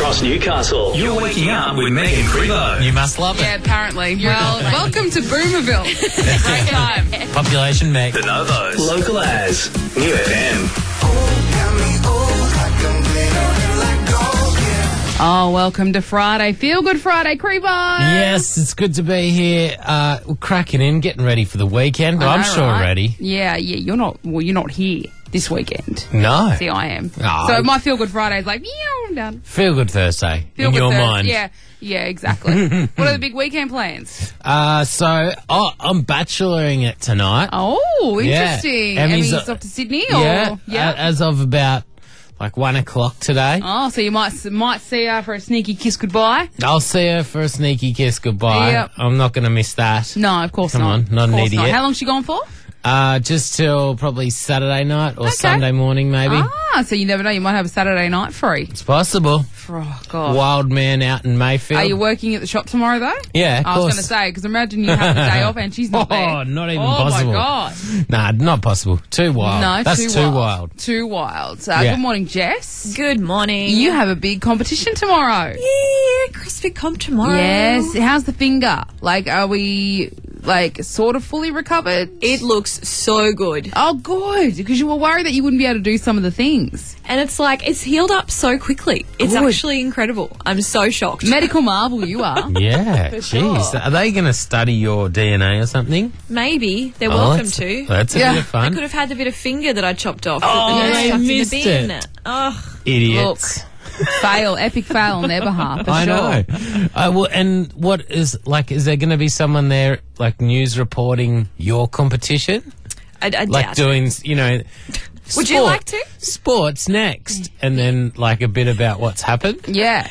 across Newcastle. You're waking up with Megan Crevo. You must love it. Yeah, apparently. Well, welcome to Boomerville. Great time. Population Meg. The Novos. Local as New FM. Oh, welcome to Friday. Feel Good Friday, Crevo. Yes, it's good to be here. We're cracking in, getting ready for the weekend. I'm sure ready. Yeah, you're not here this weekend. No. See, I am. Oh. So my Feel Good Friday is like, I'm done. Feel Good Thursday Feel in Good your Thursday. mind. Yeah, exactly. What are the big weekend plans? I'm bacheloring it tonight. Oh, interesting. Yeah. Emmy's off to Sydney? Or? Yeah, as of about 1 o'clock today. Oh, so you might see her for a sneaky kiss goodbye? I'll see her for a sneaky kiss goodbye. Yep. I'm not going to miss that. No, of course Come not. on, not of an course idiot. not. How long's she gone for? Just till probably Saturday night or Okay. Sunday morning, maybe. So you never know. You might have a Saturday night free. It's possible. Oh, God. Wild man out in Mayfield. Are you working at the shop tomorrow, though? Yeah, of I was course. going to say, because imagine you have the day off and she's not there. Oh, not even possible. Oh, my God. Nah, not possible. Too wild. No, That's too wild. Too wild. Yeah. Good morning, Jess. Good morning. You have a big competition tomorrow. Yeah, CrossFit Comp tomorrow. Yes. How's the finger? Are we, sort of fully recovered? It looks so good. Oh, good. Because you were worried that you wouldn't be able to do some of the things. And it's healed up so quickly. It's Good. actually incredible. I'm so shocked. Medical marvel you are. Yeah, sure. jeez. Are they going to study your DNA or something? Maybe. They're Oh, welcome that's- to. That's a Yeah. bit of I fun. could have had the bit of finger that I chopped off. Oh, that they chucked missed in the bin. it. Oh, Idiots. Epic fail on their behalf, for I sure. know. And what is there going to be someone there, news reporting your competition? I doubt it. Doing, Would you like to? Sports next. And then, a bit about what's happened? Yeah.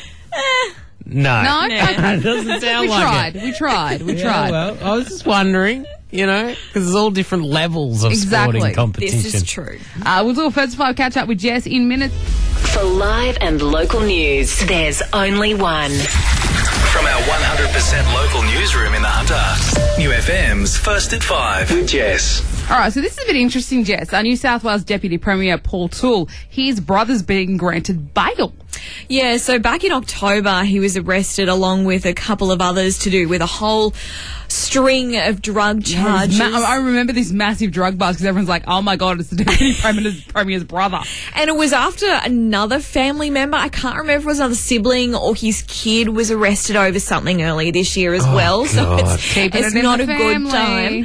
No. No? Okay. It doesn't sound like it. We tried. Yeah, well, I was just wondering, because there's all different levels of Exactly. sporting competition. This is true. We'll do a first five catch up with Jess in minutes. For live and local news, there's only one. From our 100% local newsroom in the Hunter. New FM's First at 5 with Jess. All right, so this is a bit interesting, Jess. Our New South Wales Deputy Premier Paul Toole, his brother's being granted bail. Yeah, so back in October, he was arrested along with a couple of others to do with a whole string of drug charges. I remember this massive drug bust because everyone's like, oh my God, it's the Deputy Premier's brother. And it was after another family member, I can't remember if it was another sibling or his kid, was arrested over something earlier this year as well. So God. Keeping it's it in not the a good family. time.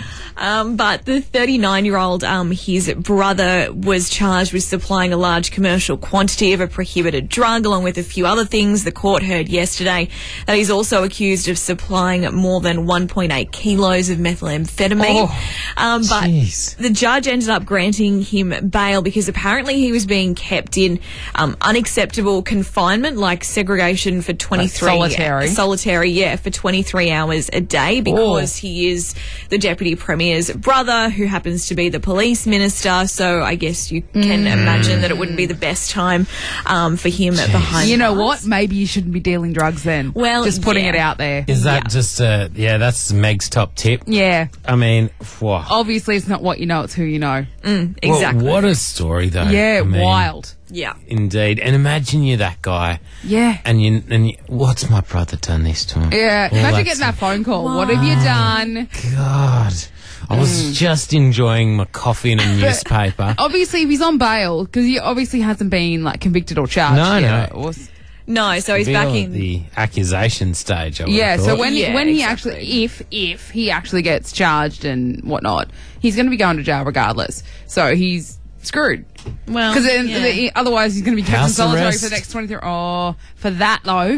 But the 39-year-old, his brother was charged with supplying a large commercial quantity of a prohibited drug, along with a few other things. The court heard yesterday that he's also accused of supplying more than 1.8 kilos of methamphetamine. But Jeez. the judge ended up granting him bail because apparently he was being kept in unacceptable confinement, like segregation for 23 solitary. for 23 hours a day, because he is the Deputy Premier's brother, who happens to be the police minister. So I guess you can imagine that it wouldn't be the best time for him behind. You know bars. what? Maybe you shouldn't be dealing drugs then. Well, just putting yeah. it out there. Is that just that's Meg's top tip? Yeah. I mean, whoa. Obviously, it's not what you know, it's who you know. Exactly. What a story, though. Yeah, I mean, wild. Yeah. Indeed. And imagine you're that guy. Yeah. And you, what's my brother done this to him? Yeah. All Imagine that getting that phone call. What have you done? God. I was just enjoying my coffee and a newspaper. Obviously, if he's on bail, because he obviously hasn't been convicted or charged. No, yet. no. No, so he's back in. the accusation stage. I would Yeah, have so thought. when Yeah, he exactly. actually, if he actually gets charged and whatnot, he's going to be going to jail regardless. So he's screwed. Well, Because otherwise he's going to be kept in House solitary arrest. for the next 23. Oh, for that though,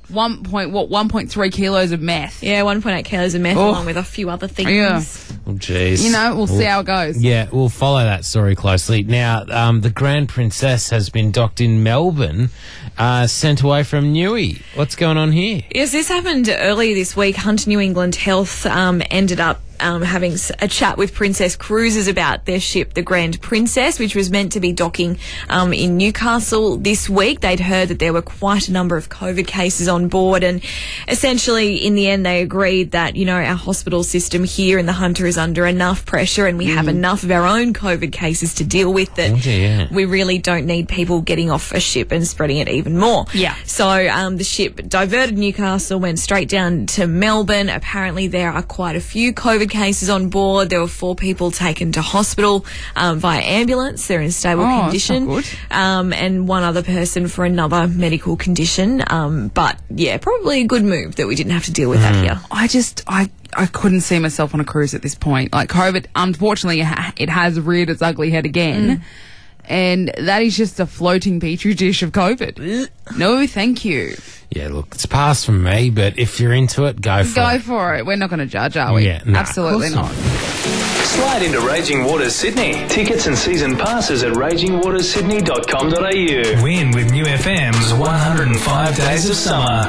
1.3 kilos of meth. yeah, 1.8 kilos of meth, Oh. along with a few other things. Yeah. Oh, jeez. We'll see how it goes. Yeah, we'll follow that story closely. Now, the Grand Princess has been docked in Melbourne, sent away from Newey. What's going on here? Yes, this happened earlier this week. Hunter New England Health ended up having a chat with Princess Cruises about their ship, the Grand Princess, which was meant to be docking in Newcastle this week. They'd heard that there were quite a number of COVID cases on board, and essentially in the end they agreed that, you know, our hospital system here in the Hunter is under enough pressure and we have enough of our own COVID cases to deal with that we really don't need people getting off a ship and spreading it even more. Yeah. So the ship diverted Newcastle, went straight down to Melbourne. Apparently there are quite a few COVID cases on board. There were 4 people taken to hospital via ambulance. They're in stable condition. That's not good. And one other person for another medical condition. But yeah, probably a good move that we didn't have to deal with that here. I couldn't see myself on a cruise at this point. Like, COVID, unfortunately, it has reared its ugly head again. And that is just a floating petri dish of COVID. No, thank you. Yeah, look, it's passed from me, but if you're into it, go for it. Go for it. We're not going to judge, are we? Yeah, no, absolutely of course not. Slide into Raging Waters Sydney. Tickets and season passes at ragingwatersydney.com.au. Win with New FM's 105 Days of Summer.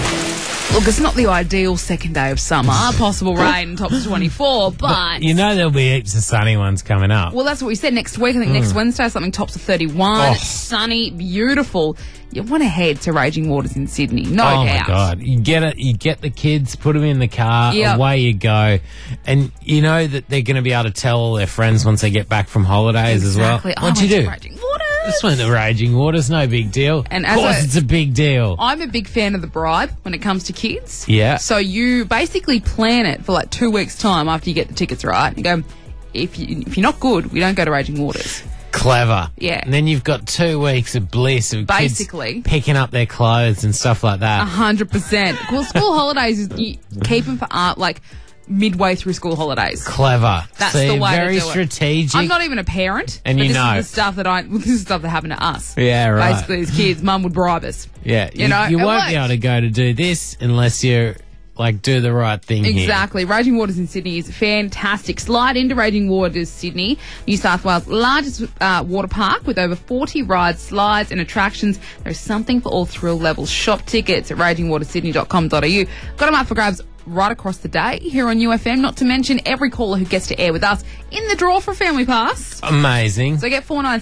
Look, it's not the ideal second day of summer. Possible rain, tops 24, but... You know there'll be heaps of sunny ones coming up. Well, that's what we said next week. I think next Wednesday, something tops of 31. Sunny, beautiful. You want to head to Raging Waters in Sydney, no doubt. Oh, my God. You get the kids, put them in the car, away you go. And you know that they're going to be able to tell all their friends once they get back from holidays as well. What'd you do? Raging Waters. Just went to Raging Waters, no big deal. And of course it's a big deal. I'm a big fan of the bribe when it comes to kids. Yeah. So you basically plan it for like 2 weeks' time after you get the tickets, right? You go, if you're not good, we don't go to Raging Waters. Clever. Yeah. And then you've got 2 weeks of bliss of basically kids picking up their clothes and stuff like that. 100%. Well, school holidays, you keep them for art, like midway through school holidays. Clever. That's See, the way very to do strategic. it. I'm not even a parent, and but you this know is the stuff this is stuff that happened to us. Yeah, right. Basically, as kids, mum would bribe us. Yeah, you know, you it won't works. be able to go to do this unless you do the right thing here. Exactly. Raging Waters in Sydney is fantastic. Slide into Raging Waters Sydney, New South Wales' largest water park with over 40 rides, slides and attractions. There's something for all thrill levels. Shop tickets at ragingwatersydney.com.au. Got them up for grabs right across the day here on UFM, not to mention every caller who gets to air with us in the draw for a family pass. Amazing. So get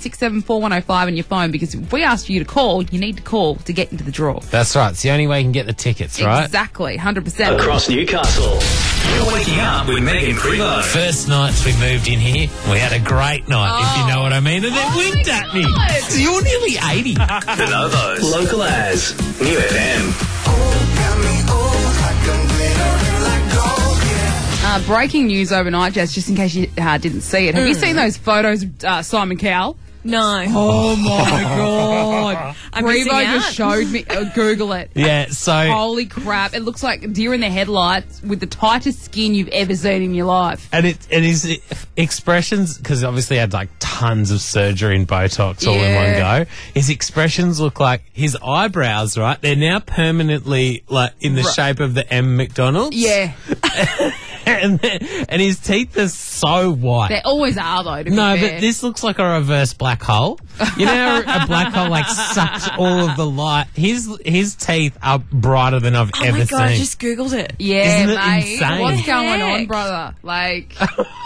49674105 on your phone, because if we ask you to call, you need to call to get into the draw. That's right. It's the only way you can get the tickets, right? Exactly, 100%. Across Newcastle. You're waking up with Megan Prevo. First nights we moved in here, we had a great night, if you know what I mean, and they winked at me. So you're nearly 80. The Novos. Local as New FM. Breaking news overnight, Jess, just in case you didn't see it. Have you seen those photos of Simon Cowell? No. Oh, my God. I'm missing Revo out. just showed me. Google it. Yeah, so... Holy crap. It looks like deer in the headlights with the tightest skin you've ever seen in your life. And his expressions, because obviously he had like tons of surgery and Botox all in one go. His expressions look like his eyebrows, right? They're now permanently like in the shape of the M McDonald's. Yeah. and his teeth are so white. They always are, though, to be No, fair. but this looks like a reverse black hole. You know how a black hole like sucks all of the light? His teeth are brighter than I've Oh ever my God, I seen. just Googled it. Yeah, Isn't it mate. insane? What's going on, Heck? brother? Like,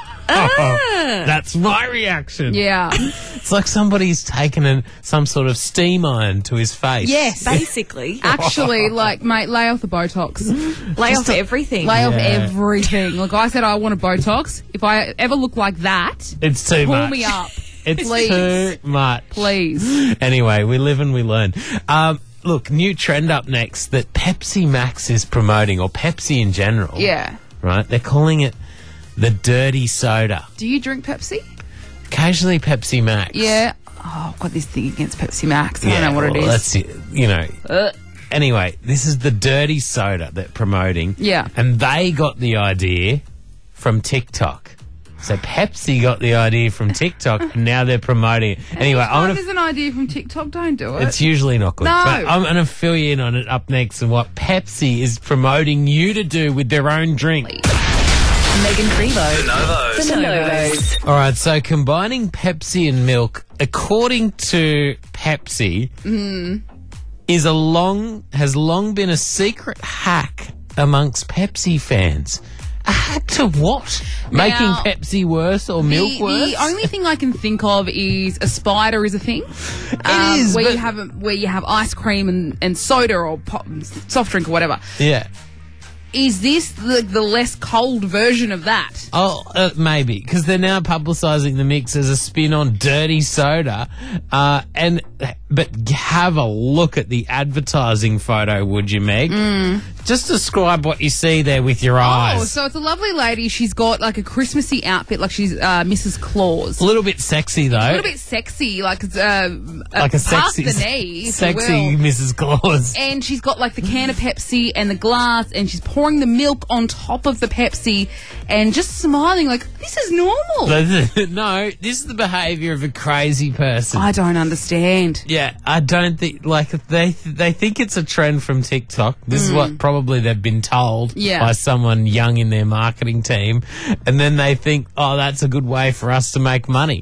That's my reaction. yeah. It's like somebody's taken some sort of steam iron to his face. Yes. Basically. Actually, like, mate, lay off the Botox. Lay off everything. Lay off Yeah. everything. Look, I said I want a Botox. If I ever look like that, It's too pull much. me up. It's Please. too much. Please. Anyway, we live and we learn. Look, new trend up next that Pepsi Max is promoting, or Pepsi in general. Yeah. Right? They're calling it the dirty soda. Do you drink Pepsi? Occasionally Pepsi Max. Yeah. Oh, I've got this thing against Pepsi Max. I don't know what it well, is. That's it. Anyway, this is the dirty soda they're promoting. Yeah. And they got the idea from TikTok. So Pepsi got the idea from TikTok, and now they're promoting it. Anyway, I'm Oh, gonna. there's an idea from TikTok. Don't do it. It's usually not good. No. But I'm going to fill you in on it up next and what Pepsi is promoting you to do with their own drink. Megan Prevo. The Novos. The Novos. All right, so combining Pepsi and milk, according to Pepsi, has long been a secret hack amongst Pepsi fans. Add to what? Making Pepsi worse or milk worse? The only thing I can think of is a spider is a thing. It is, where but- you have ice cream and soda or soft drink or whatever. Yeah. Is this the less cold version of that? Oh, maybe, because they're now publicising the mix as a spin on dirty soda. But have a look at the advertising photo, would you, Meg? Just describe what you see there with your Oh, eyes. so it's a lovely lady. She's got like a Christmassy outfit, like she's Mrs. Claus. A little bit sexy, though. A little bit sexy, like it's like a past sexy, the knee, if you sexy will. Mrs. Claus. And she's got like the can of Pepsi and the glass, and she's pouring the milk on top of the Pepsi and just smiling like, this is normal. No, this is the behaviour of a crazy person. I don't understand. Yeah, I don't think, like, they think it's a trend from TikTok. This is what probably they've been told by someone young in their marketing team. And then they think, oh, that's a good way for us to make money.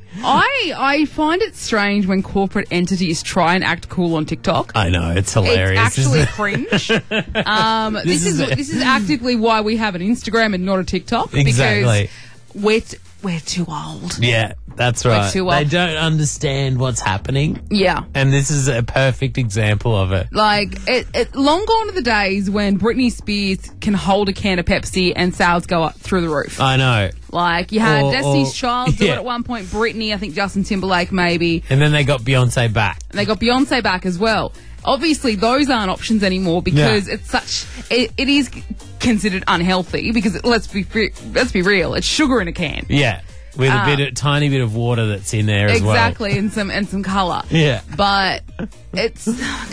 I find it strange when corporate entities try and act cool on TikTok. I know, it's hilarious. It's actually isn't it? cringe. This is actively why we have an Instagram and not a TikTok. Exactly. Because we're too old. Yeah, that's right. too old. They don't understand what's happening. Yeah. And this is a perfect example of it. Like, long gone are the days when Britney Spears can hold a can of Pepsi and sales go up through the roof. I know. Like, you had Or- Destiny's Child do yeah. it at one point, Britney, I think Justin Timberlake maybe. And then they got Beyonce back. And they got Beyonce back as well. Obviously, those aren't options anymore because it's such... It is considered unhealthy because, let's be real, it's sugar in a can. Yeah. With a tiny bit of water that's in there as well. Exactly, and some colour. Yeah. But it's...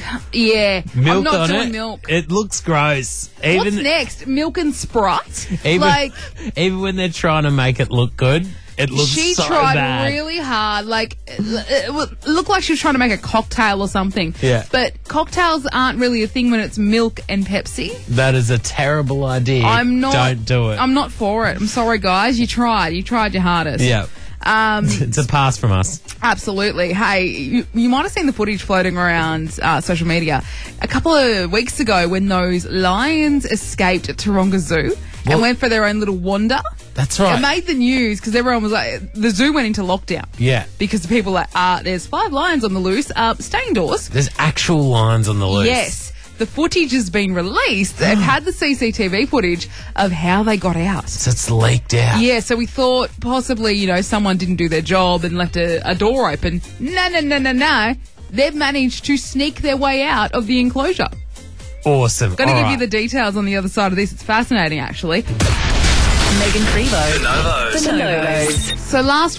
Yeah. Milk I'm not on doing it. milk. It looks gross. What's next? Milk and Sprite? Even when they're trying to make it look good, it looks she so tried bad. really hard. Like, it looked like she was trying to make a cocktail or something. Yeah. But cocktails aren't really a thing when it's milk and Pepsi. That is a terrible idea. Don't do it. I'm not for it. I'm sorry, guys. You tried. You tried your hardest. Yeah. It's a pass from us. Absolutely. Hey, you might have seen the footage floating around social media a couple of weeks ago when those lions escaped at Taronga Zoo and went for their own little wander. That's right. It made the news because everyone was like, the zoo went into lockdown. Yeah. Because the people were like, there's 5 lions on the loose, stay indoors. There's actual lions on the loose. Yes. The footage has been released. They've had the CCTV footage of how they got out. So it's leaked out. Yeah, so we thought possibly, someone didn't do their job and left a door open. No. They've managed to sneak their way out of the enclosure. Awesome. Going to All give right. you the details on the other side of this. It's fascinating, actually. Megan Crevo. Novos. The Novos. So last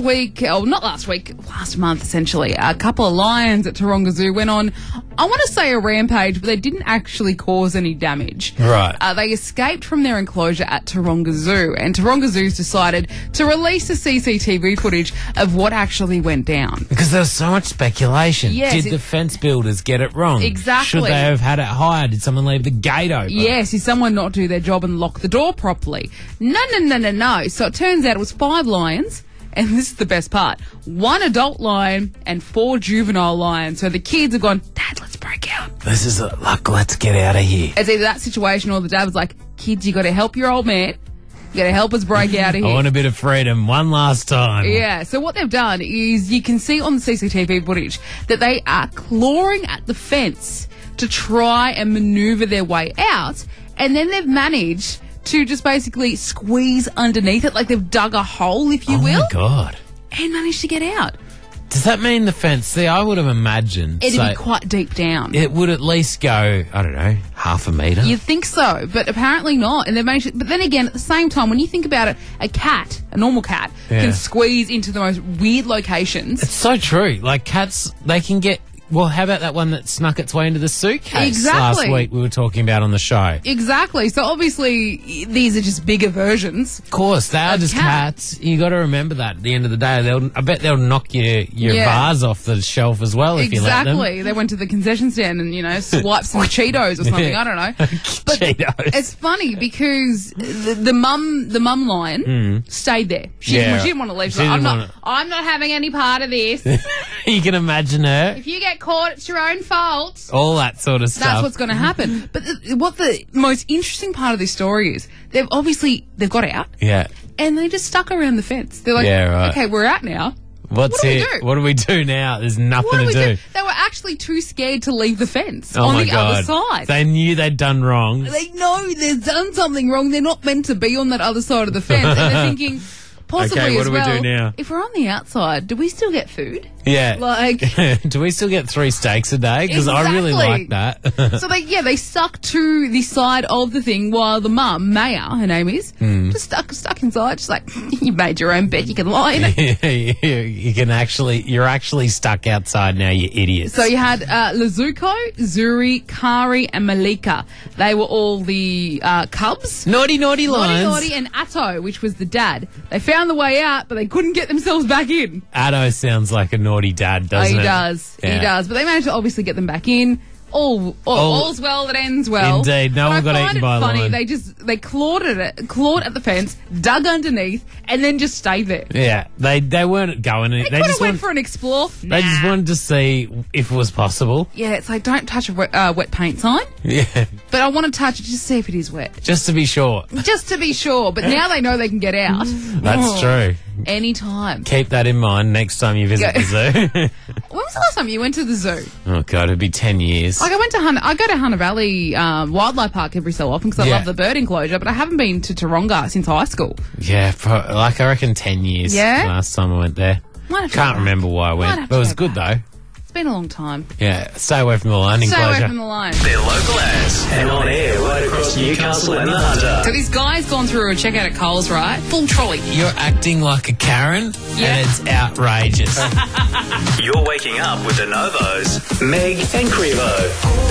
month, essentially, a couple of lions at Taronga Zoo went on, I want to say a rampage, but they didn't actually cause any damage. Right. They escaped from their enclosure at Taronga Zoo, and Taronga Zoo's decided to release the CCTV footage of what actually went down. Because there was so much speculation. Yes, Did the fence builders get it wrong? Exactly. Should they have had it higher? Did someone leave the gate open? Yes, did someone not do their job and lock the door properly? No. So it turns out it was 5 lions, and this is the best part, 1 adult lion and 4 juvenile lions. So the kids have gone, Dad, let's break out. This is luck. Let's get out of here. It's either that situation or the dad was like, kids, you got to help your old man. You got to help us break out of I here. want a bit of freedom one last time. Yeah, so what they've done is you can see on the CCTV footage that they are clawing at the fence to try and maneuver their way out, and then they've managed to just basically squeeze underneath it, like they've dug a hole, if you Oh will, my God. and managed to get out. Does that mean the fence? See, I would have imagined. It'd so be quite deep down. it would at least go, I don't know, half a metre. You'd think so, but apparently not. And they've managed to, but then again, at the same time, when you think about it, a normal cat, Yeah. can squeeze into the most weird locations. It's so true. Like cats, they can get... Well, how about that one that snuck its way into the suitcase Exactly. last week we were talking about on the show? Exactly. So obviously, these are just bigger versions. Of course, they are A just cat. cats. You got to remember that at the end of the day. I bet they'll knock your Yeah. vase off the shelf as well if you let them. Exactly. They went to the concession stand and, swiped some Cheetos or something. Yeah. I don't know. But Cheetos. it's funny because the mum lion stayed there. She Yeah. didn't want to leave. She's She like, didn't I'm not having any part of this. You can imagine her. If you get caught, it's your own fault. All that sort of stuff. That's what's going to happen. But what the most interesting part of this story is, they've got out Yeah. and they just stuck around the fence. They're like, Yeah, right. okay, we're out now. What's What do we it? do? What do we do now? There's nothing What do to we do. do? They were actually too scared to leave the fence Oh on my the God. other side. They knew they'd done wrong. They know they've done something wrong. They're not meant to be on that other side of the fence. And they're thinking, possibly Okay, what as do we well, do now? if we're on the outside, do we still get food? Yeah. Like, Do we still get 3 steaks a day? Because I really Exactly. like that. so they stuck to the side of the thing while the mum, Maya, her name is, Hmm. just stuck inside. She's like, you made your own bed, you can lie in it. You're actually stuck outside now, you idiots. So you had Lazuko, Zuri, Kari, and Malika. They were all the cubs. naughty lines. Naughty and Atto, which was the dad. They found the way out, but they couldn't get themselves back in. Addo sounds like a naughty dad, doesn't He it? does. Yeah. He does. But they managed to obviously get them back in. All's well that ends well. Indeed. No But one got I find eaten it by a funny. lion. They clawed at the fence, dug underneath, and then just stayed there. Yeah, they weren't going. They could have went for an explore. They just wanted to see if it was possible. Yeah, it's like, don't touch a wet paint sign. Yeah, But I want to touch it just to see if it is wet. just to be sure. Just to be sure. But now they know they can get out. That's true. Anytime. Keep that in mind next time you visit Yeah. the zoo. When was the last time you went to the zoo? Oh God, it'd be 10 years. Like I go to Hunter Valley Wildlife Park every so often because I Yeah. love the bird enclosure, but I haven't been to Taronga since high school. Yeah, I reckon 10 years. Yeah? Last time I went there. Might have to Can't go remember why I Might went, have but it to was go good though. It's been a long time. Yeah, stay away from the lion Stay away enclosure. from the line. They're local ads and on air right across Newcastle and the Hunter. So this guy's gone through a checkout at Coles, right? Full trolley. You're acting like a Karen, Yeah. and it's outrageous. You're waking up with the Novos, Meg and Crevo.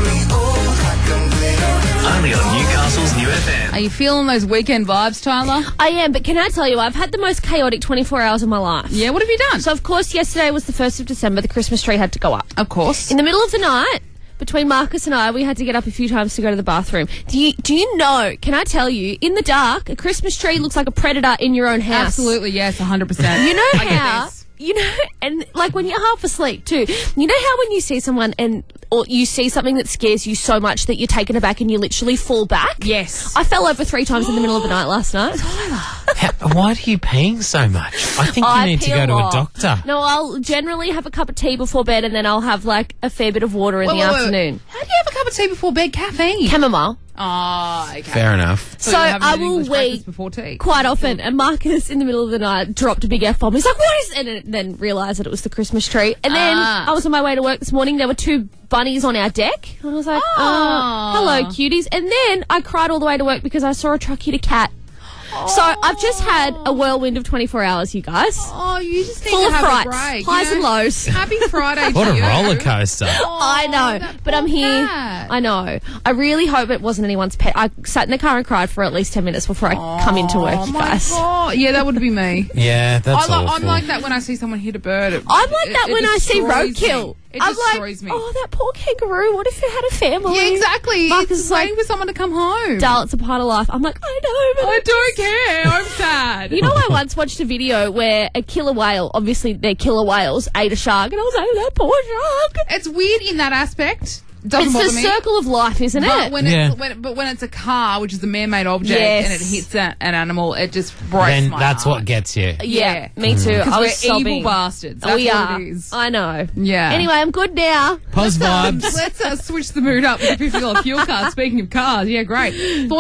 Only on Newcastle's New FM. Are you feeling those weekend vibes, Tyler? I am, but can I tell you, I've had the most chaotic 24 hours of my life. Yeah, what have you done? So, of course, yesterday was the 1st of December. The Christmas tree had to go up. Of course. In the middle of the night, between Marcus and I, we had to get up a few times to go to the bathroom. Do you know, can I tell you, in the dark, a Christmas tree looks like a predator in your own house. Absolutely, yes, 100%. You know I get how... this. You know, and like when you're half asleep too, you know how when you see someone or you see something that scares you so much that you're taken aback and you literally fall back? Yes. I fell over 3 times in the middle of the night last night. Why are you peeing so much? I think you need to pee go to a lot. doctor. No, I'll generally have a cup of tea before bed and then I'll have like a fair bit of water in the afternoon. How do you have a cup of tea before bed? Caffeine. Chamomile. Oh, okay. Fair enough. So So you're having I an will English breakfast wait before tea. quite often. And Marcus, in the middle of the night, dropped a big F-bomb. He's like, what is... And then realised that it was the Christmas tree. And then I was on my way to work this morning. There were 2 bunnies on our deck. And I was like, hello, cuties. And then I cried all the way to work because I saw a truck hit a cat. So I've just had a whirlwind of 24 hours, you guys. Oh, you just need Full to of have frights, a break. highs you and know? lows. Happy Friday What to a you. roller coaster. I know, that but I'm poor here. cat. I know. I really hope it wasn't anyone's pet. I sat in the car and cried for at least 10 minutes before I come into work, Oh you my guys. God. Yeah, that would be me. Yeah, that's awful. I'm like that when I see someone hit a bird. I'm like that when I see destroys roadkill. me. It I'm destroys like, me. oh, that poor kangaroo. What if it had a family? Yeah, exactly. Marcus It's is like, waiting for someone to come home. Dal, it's a part of life. I'm like, I know, but I don't care. I'm sad. You know, I once watched a video where a killer whale, obviously they're killer whales, ate a shark, and I was like, that poor shark. It's weird in that aspect. It doesn't It's bother the me. circle of life, isn't But it? when Yeah. when it's a car, which is a man-made object, Yes. and it hits an animal, it just breaks Then my that's heart. what gets you. Yeah, me too. Because I we're was sobbing. evil bastards. That's we what are. it is. I know. Yeah. Anyway, I'm good now. Pos vibes. Let's switch the mood up with a $50 fuel card. Speaking of cars, yeah, great.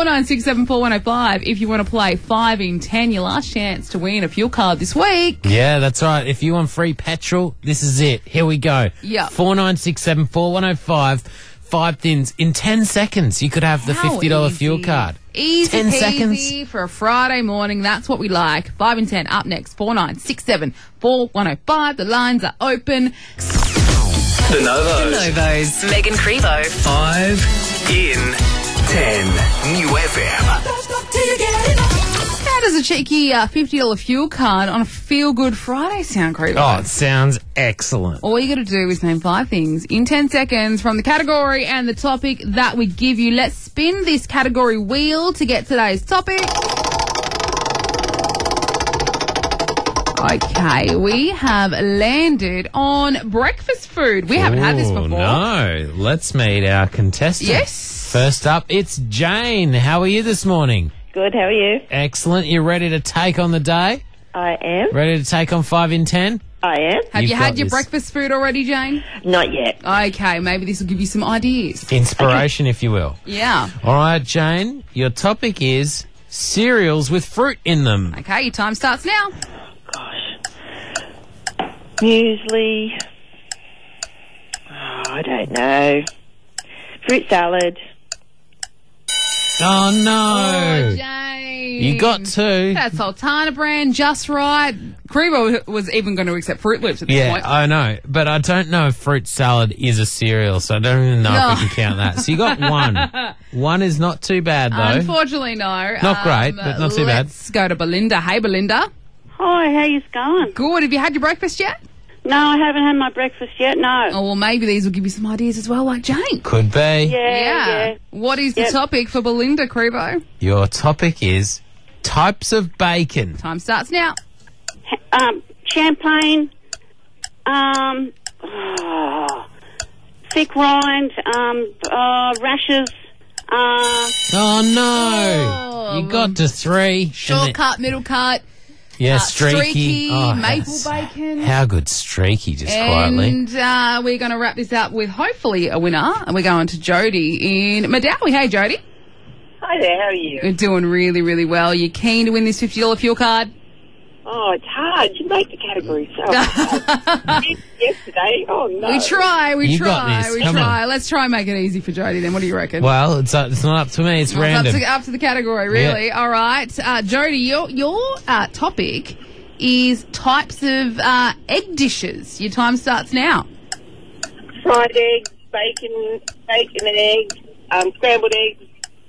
49674105. If you want to play 5 in 10, your last chance to win a fuel card this week. Yeah, that's right. If you want free petrol, this is it. Here we go. Yeah. 49674105. 5 thins. In 10 seconds, you could have the How $50 fuel easy. card. Easy 10 peasy seconds. for a Friday morning. That's what we like. 5 in 10 up next. 49674105. The lines are open. The Novos, Novos. Megan Crevo. 5 in 10. New FM. How does a cheeky $50 fuel card on a Feel Good Friday sound, Creeper? Oh, it sounds excellent. All you got to do is name 5 things in 10 seconds from the category and the topic that we give you. Let's spin this category wheel to get today's topic. Okay, we have landed on breakfast food. We haven't had this Ooh, before. No, let's meet our contestant. Yes. First up, it's Jane. How are you this morning? Good, how are you? Excellent. You ready to take on the day? I am. Ready to take on 5 in 10? I am. Have You've you had got your this. breakfast food already, Jane? Not yet. Okay, maybe this will give you some ideas. Inspiration, if you will. Yeah. All right, Jane, your topic is cereals with fruit in them. Okay, your time starts now. Gosh. Muesli. Oh, I don't know. Fruit salad. Oh, no. Oh, Jane. You got 2. That's Sultana brand, just right. Crebo was even going to accept Fruit Loops at this Yeah, point. I know, but I don't know if fruit salad is a cereal, so I don't even know No. if we can count that. So you got 1. 1 is not too bad, though. Unfortunately, no. Not great, but not too bad. Let's go to Belinda. Hey, Belinda. Hi, how you going? Good. Have you had your breakfast yet? No, I haven't had my breakfast yet, no. Oh, well, maybe these will give you some ideas as well, like Jane. Could be. Yeah. What is the Yep. topic for Belinda, Crebo? Your topic is types of bacon. Time starts now. Champagne, thick rind, rashes, Oh, no. You got to 3. Short cut, middle cut, Yeah, streaky. Oh, maple that's- bacon. How good streaky, just quietly. And we're going to wrap this up with hopefully a winner. And we're going to Jody in Madawi. Hey, Jody. Hi there, how are you? You're doing really, really well. You keen to win this $50 fuel card? Oh, it's hard. You make the category so hard. Yesterday, oh no. We try. You got this. We Come try. on. Let's try and make it easy for Jody then. What do you reckon? Well, it's not up to me. It's Well, it's random. up to the category, really. Yeah. All right. Jody, your topic is types of egg dishes. Your time starts now. Fried eggs, bacon and eggs, scrambled eggs,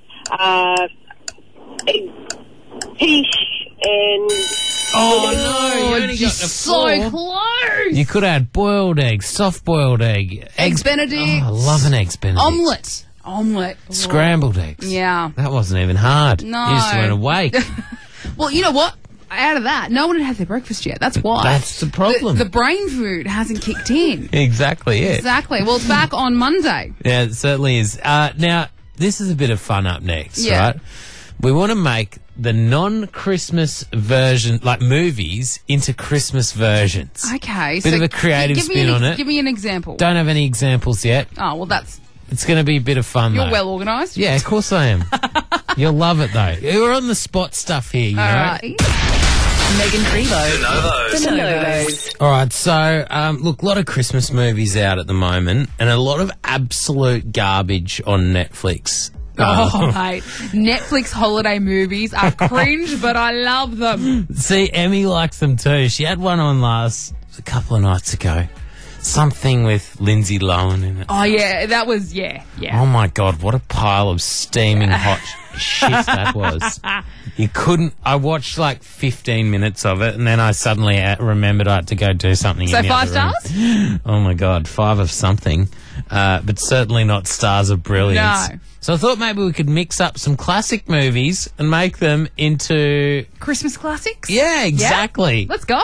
egg quiche, and Oh, no. You only got just the so 4. close. You could add boiled eggs, soft-boiled egg. Eggs Benedict. Oh, I love an eggs Benedict. Omelette. Scrambled eggs. Yeah. That wasn't even hard. No. You just went awake. Well, you know what? Out of that, no one had had their breakfast yet. That's why. That's the problem. The brain food hasn't kicked in. Exactly it. Exactly. Well, it's back on Monday. Yeah, it certainly is. Now, this is a bit of fun up next, Yeah. right? We want to make the non-Christmas version, like movies, into Christmas versions. Okay. Bit of a creative give me spin on it. Give me an example. Don't have any examples yet. Oh, well, that's... It's going to be a bit of fun, You're though. well organised. Yeah, of course I am. You'll love it, though. We're on the spot stuff here, you know? All right. Megan Crevo. Novos. The Novos. All right, so look, a lot of Christmas movies out at the moment, and a lot of absolute garbage on Netflix. Oh, mate. Netflix holiday movies are cringe, but I love them. See, Emmy likes them too. She had one on a couple of nights ago. Something with Lindsay Lohan in it. Oh, yeah. That was... Yeah. Oh my God, what a pile of steaming hot shit that was. You couldn't... I watched like 15 minutes of it, and then I suddenly remembered I had to go do something So in the 5 other room. stars? Oh my God, 5 of something. But certainly not stars of brilliance. No. So I thought maybe we could mix up some classic movies and make them into... Christmas classics? Yeah, exactly. Let's go.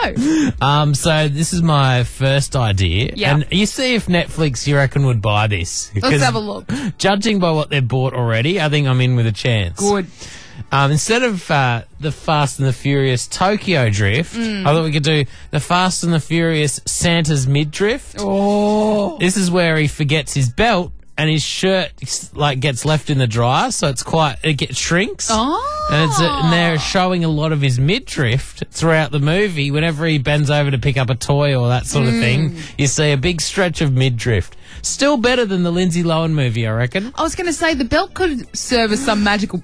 So this is my first idea. Yeah. And you see if Netflix, you reckon, would buy this. Let's 'Cause have a look. Judging by what they've bought already, I think I'm in with a chance. Good. Instead of the Fast and the Furious Tokyo Drift, I thought we could do the Fast and the Furious Santa's Midriff. Oh. This is where he forgets his belt and his shirt like gets left in the dryer, so it shrinks. Oh. And they're showing a lot of his midriff throughout the movie. Whenever he bends over to pick up a toy or that sort of thing, you see a big stretch of midriff. Still better than the Lindsay Lohan movie, I reckon. I was going to say the belt could serve as some magical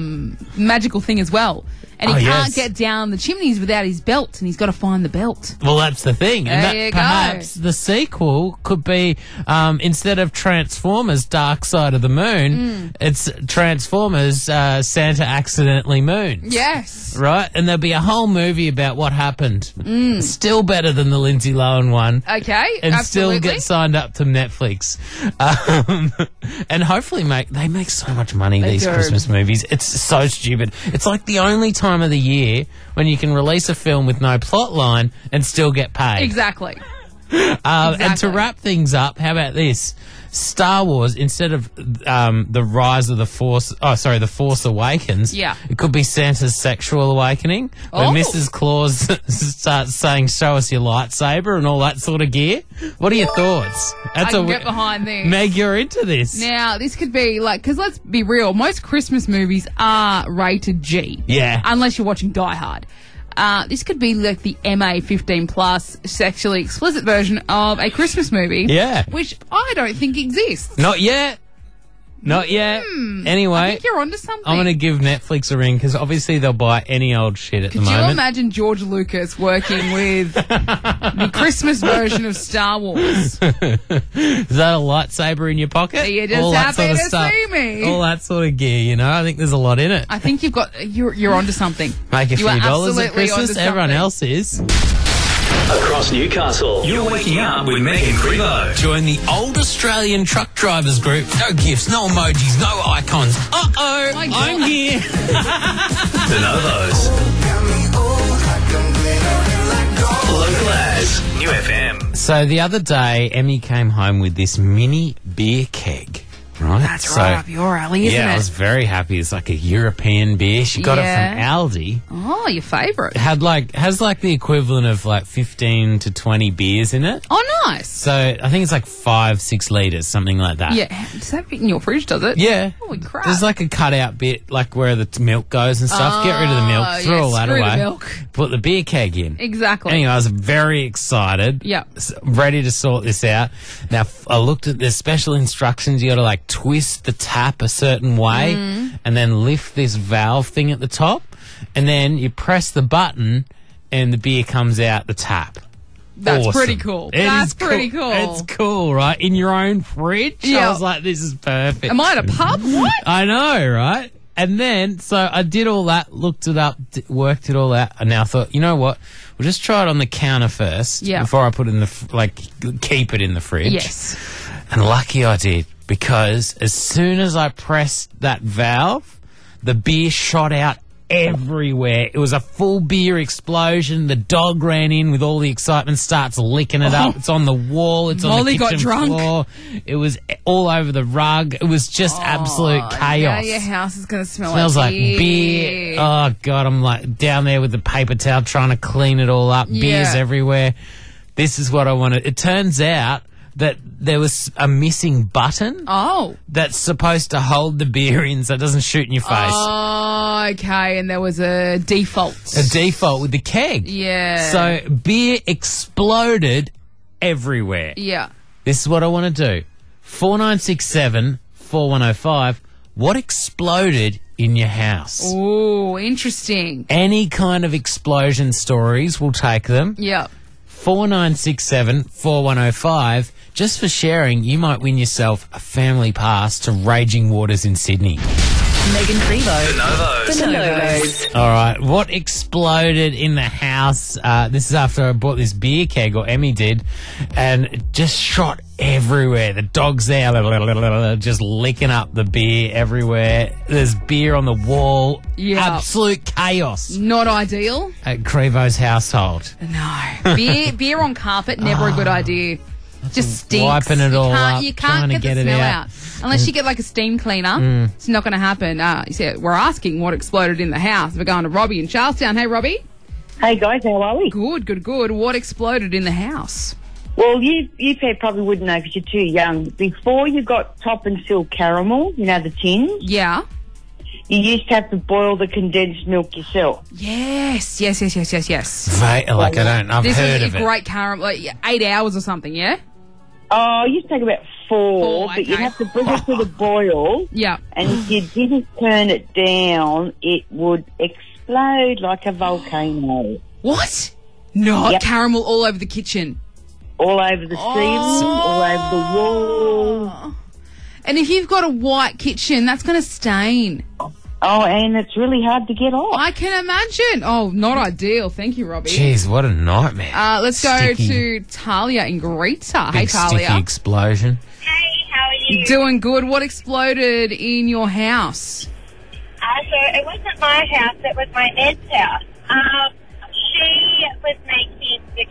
thing as well. And he can't get down the chimneys without his belt, and he's got to find the belt. Well, that's the thing. And There you go. perhaps the sequel could be, instead of Transformers Dark Side of the Moon, it's Transformers Santa Accident permanently moons. Yes. Right? And there'll be a whole movie about what happened. Still better than the Lindsay Lohan one. Okay, And absolutely. still get signed up to Netflix. And hopefully they make so much money, these do. Christmas movies. It's so stupid. It's like the only time of the year when you can release a film with no plot line and still get paid. Exactly. And to Exactly. wrap things up, how about this? Star Wars, instead of the Rise of the Force Awakens, Yeah. it could be Santa's sexual awakening, where Oh. Mrs. Claus starts saying, "Show us your lightsaber" and all that sort of gear. What are your thoughts? I can get behind this. Meg, you're into this. Now, this could be like, because let's be real, most Christmas movies are rated G. Yeah. Unless you're watching Die Hard. This could be like the MA 15 plus sexually explicit version of a Christmas movie. Yeah. Which I don't think exists. Not yet. Not yet. I Anyway, think you're onto something. I'm going to give Netflix a ring because obviously they'll buy any old shit at Could the you moment. imagine George Lucas working with the Christmas version of Star Wars? Is that a lightsaber in your pocket? You're just All that happy sort of to stuff. see me. All that sort of gear, you know. I think there's a lot in it. I think you're onto something. Make a You are few dollars at absolutely Christmas. onto Everyone something. else is. Across Newcastle, you're waking up with Meg and Crevo. Join the old Australian truck drivers group. No gifts, no emojis, no icons. Uh-oh, My God. I'm here. The Novos. Local as New FM. So the other day, Emmy came home with this mini beer keg. Right? That's So- right up your alley, isn't Yeah, I it? was very happy. It's like a European beer. She got it Yeah. from Aldi. Oh, your favourite. It has the equivalent of like 15 to 20 beers in it. Oh, nice. So I think it's like 5-6 litres, something like that. Yeah, does that fit in your fridge, does it? Yeah. Holy crap. There's like a cutout bit, like where the milk goes and stuff. Get rid of the milk, throw yeah, all that screw the away. milk. Put the beer keg in. Exactly. Anyway, I was very excited. Yep. Ready to sort this out. Now, I looked at the special instructions. You got to like twist the tap a certain way and then lift this valve thing at the top. And then you press the button and the beer comes out the tap. That's Awesome. pretty cool. It That's is pretty cool. It's cool, right? In your own fridge. Yeah. I was like, this is perfect. Am I at a pub? What? I know, right? And then, so I did all that, looked it up, worked it all out, and now I thought, you know what? We'll just try it on the counter first Yeah. before I put it in keep it in the fridge. Yes. And lucky I did, because as soon as I pressed that valve, the beer shot out everywhere. It was a full beer explosion. The dog ran in with all the excitement, starts licking it up. It's on the wall. It's on Molly the got kitchen drunk. floor. It was all over the rug. It was just absolute Now chaos. your house is going to smell Smells like beer. beer. Oh, God, I'm like down there with the paper towel trying to clean it all up. Yeah. Beers everywhere. This is what I wanted. It turns out that there was a missing button Oh. that's supposed to hold the beer in so it doesn't shoot in your face. Oh, okay. And there was a default. A default with the keg. Yeah. So beer exploded everywhere. Yeah. This is what I want to do. 4967 4105. What exploded in your house? Oh, interesting. Any kind of explosion stories, we'll take them. Yeah. 4967 4105. Just for sharing, you might win yourself a family pass to Raging Waters in Sydney. Megan Crevo. The Novos. The Novos. All right, what exploded in the house? This is after I bought this beer keg, or Emmy did, and it just shot everywhere. The dog's there, just licking up the beer everywhere. There's beer on the wall. Yeah. Absolute chaos Not ideal. at Crevo's household. No. Beer on carpet, never a good idea. Just stinks. Wiping it all up, You trying can't to get get the it smell out. out. Unless you get like a steam cleaner, it's not going to happen. You see, we're asking what exploded in the house. We're going to Robbie in Charlestown. Hey, Robbie. Hey guys, how are we? Good, good, good. What exploded in the house? Well, you probably wouldn't know because you're too young. Before you got top and seal caramel, you know, the tins, Yeah. you used to have to boil the condensed milk yourself. Yes. I've I've this heard is of a it. great caramel, like 8 hours or something, yeah? Oh, it used to take about 4, Four, but you'd okay. have to bring it to the boil, Yeah. and if you didn't turn it down, it would explode like a volcano. What? No, Yep. caramel all over the kitchen. All over the ceiling, all over the wall. And if you've got a white kitchen, that's going to stain. Oh, and it's really hard to get off. I can imagine. Oh, not ideal. Thank you, Robbie. Jeez, what a nightmare. Let's go Sticky. to Talia in Greta. Hey, Big sticky Talia. explosion. Hey, how are you? Doing good. What exploded in your house? So it wasn't my house, it was my Ned's house. She was making the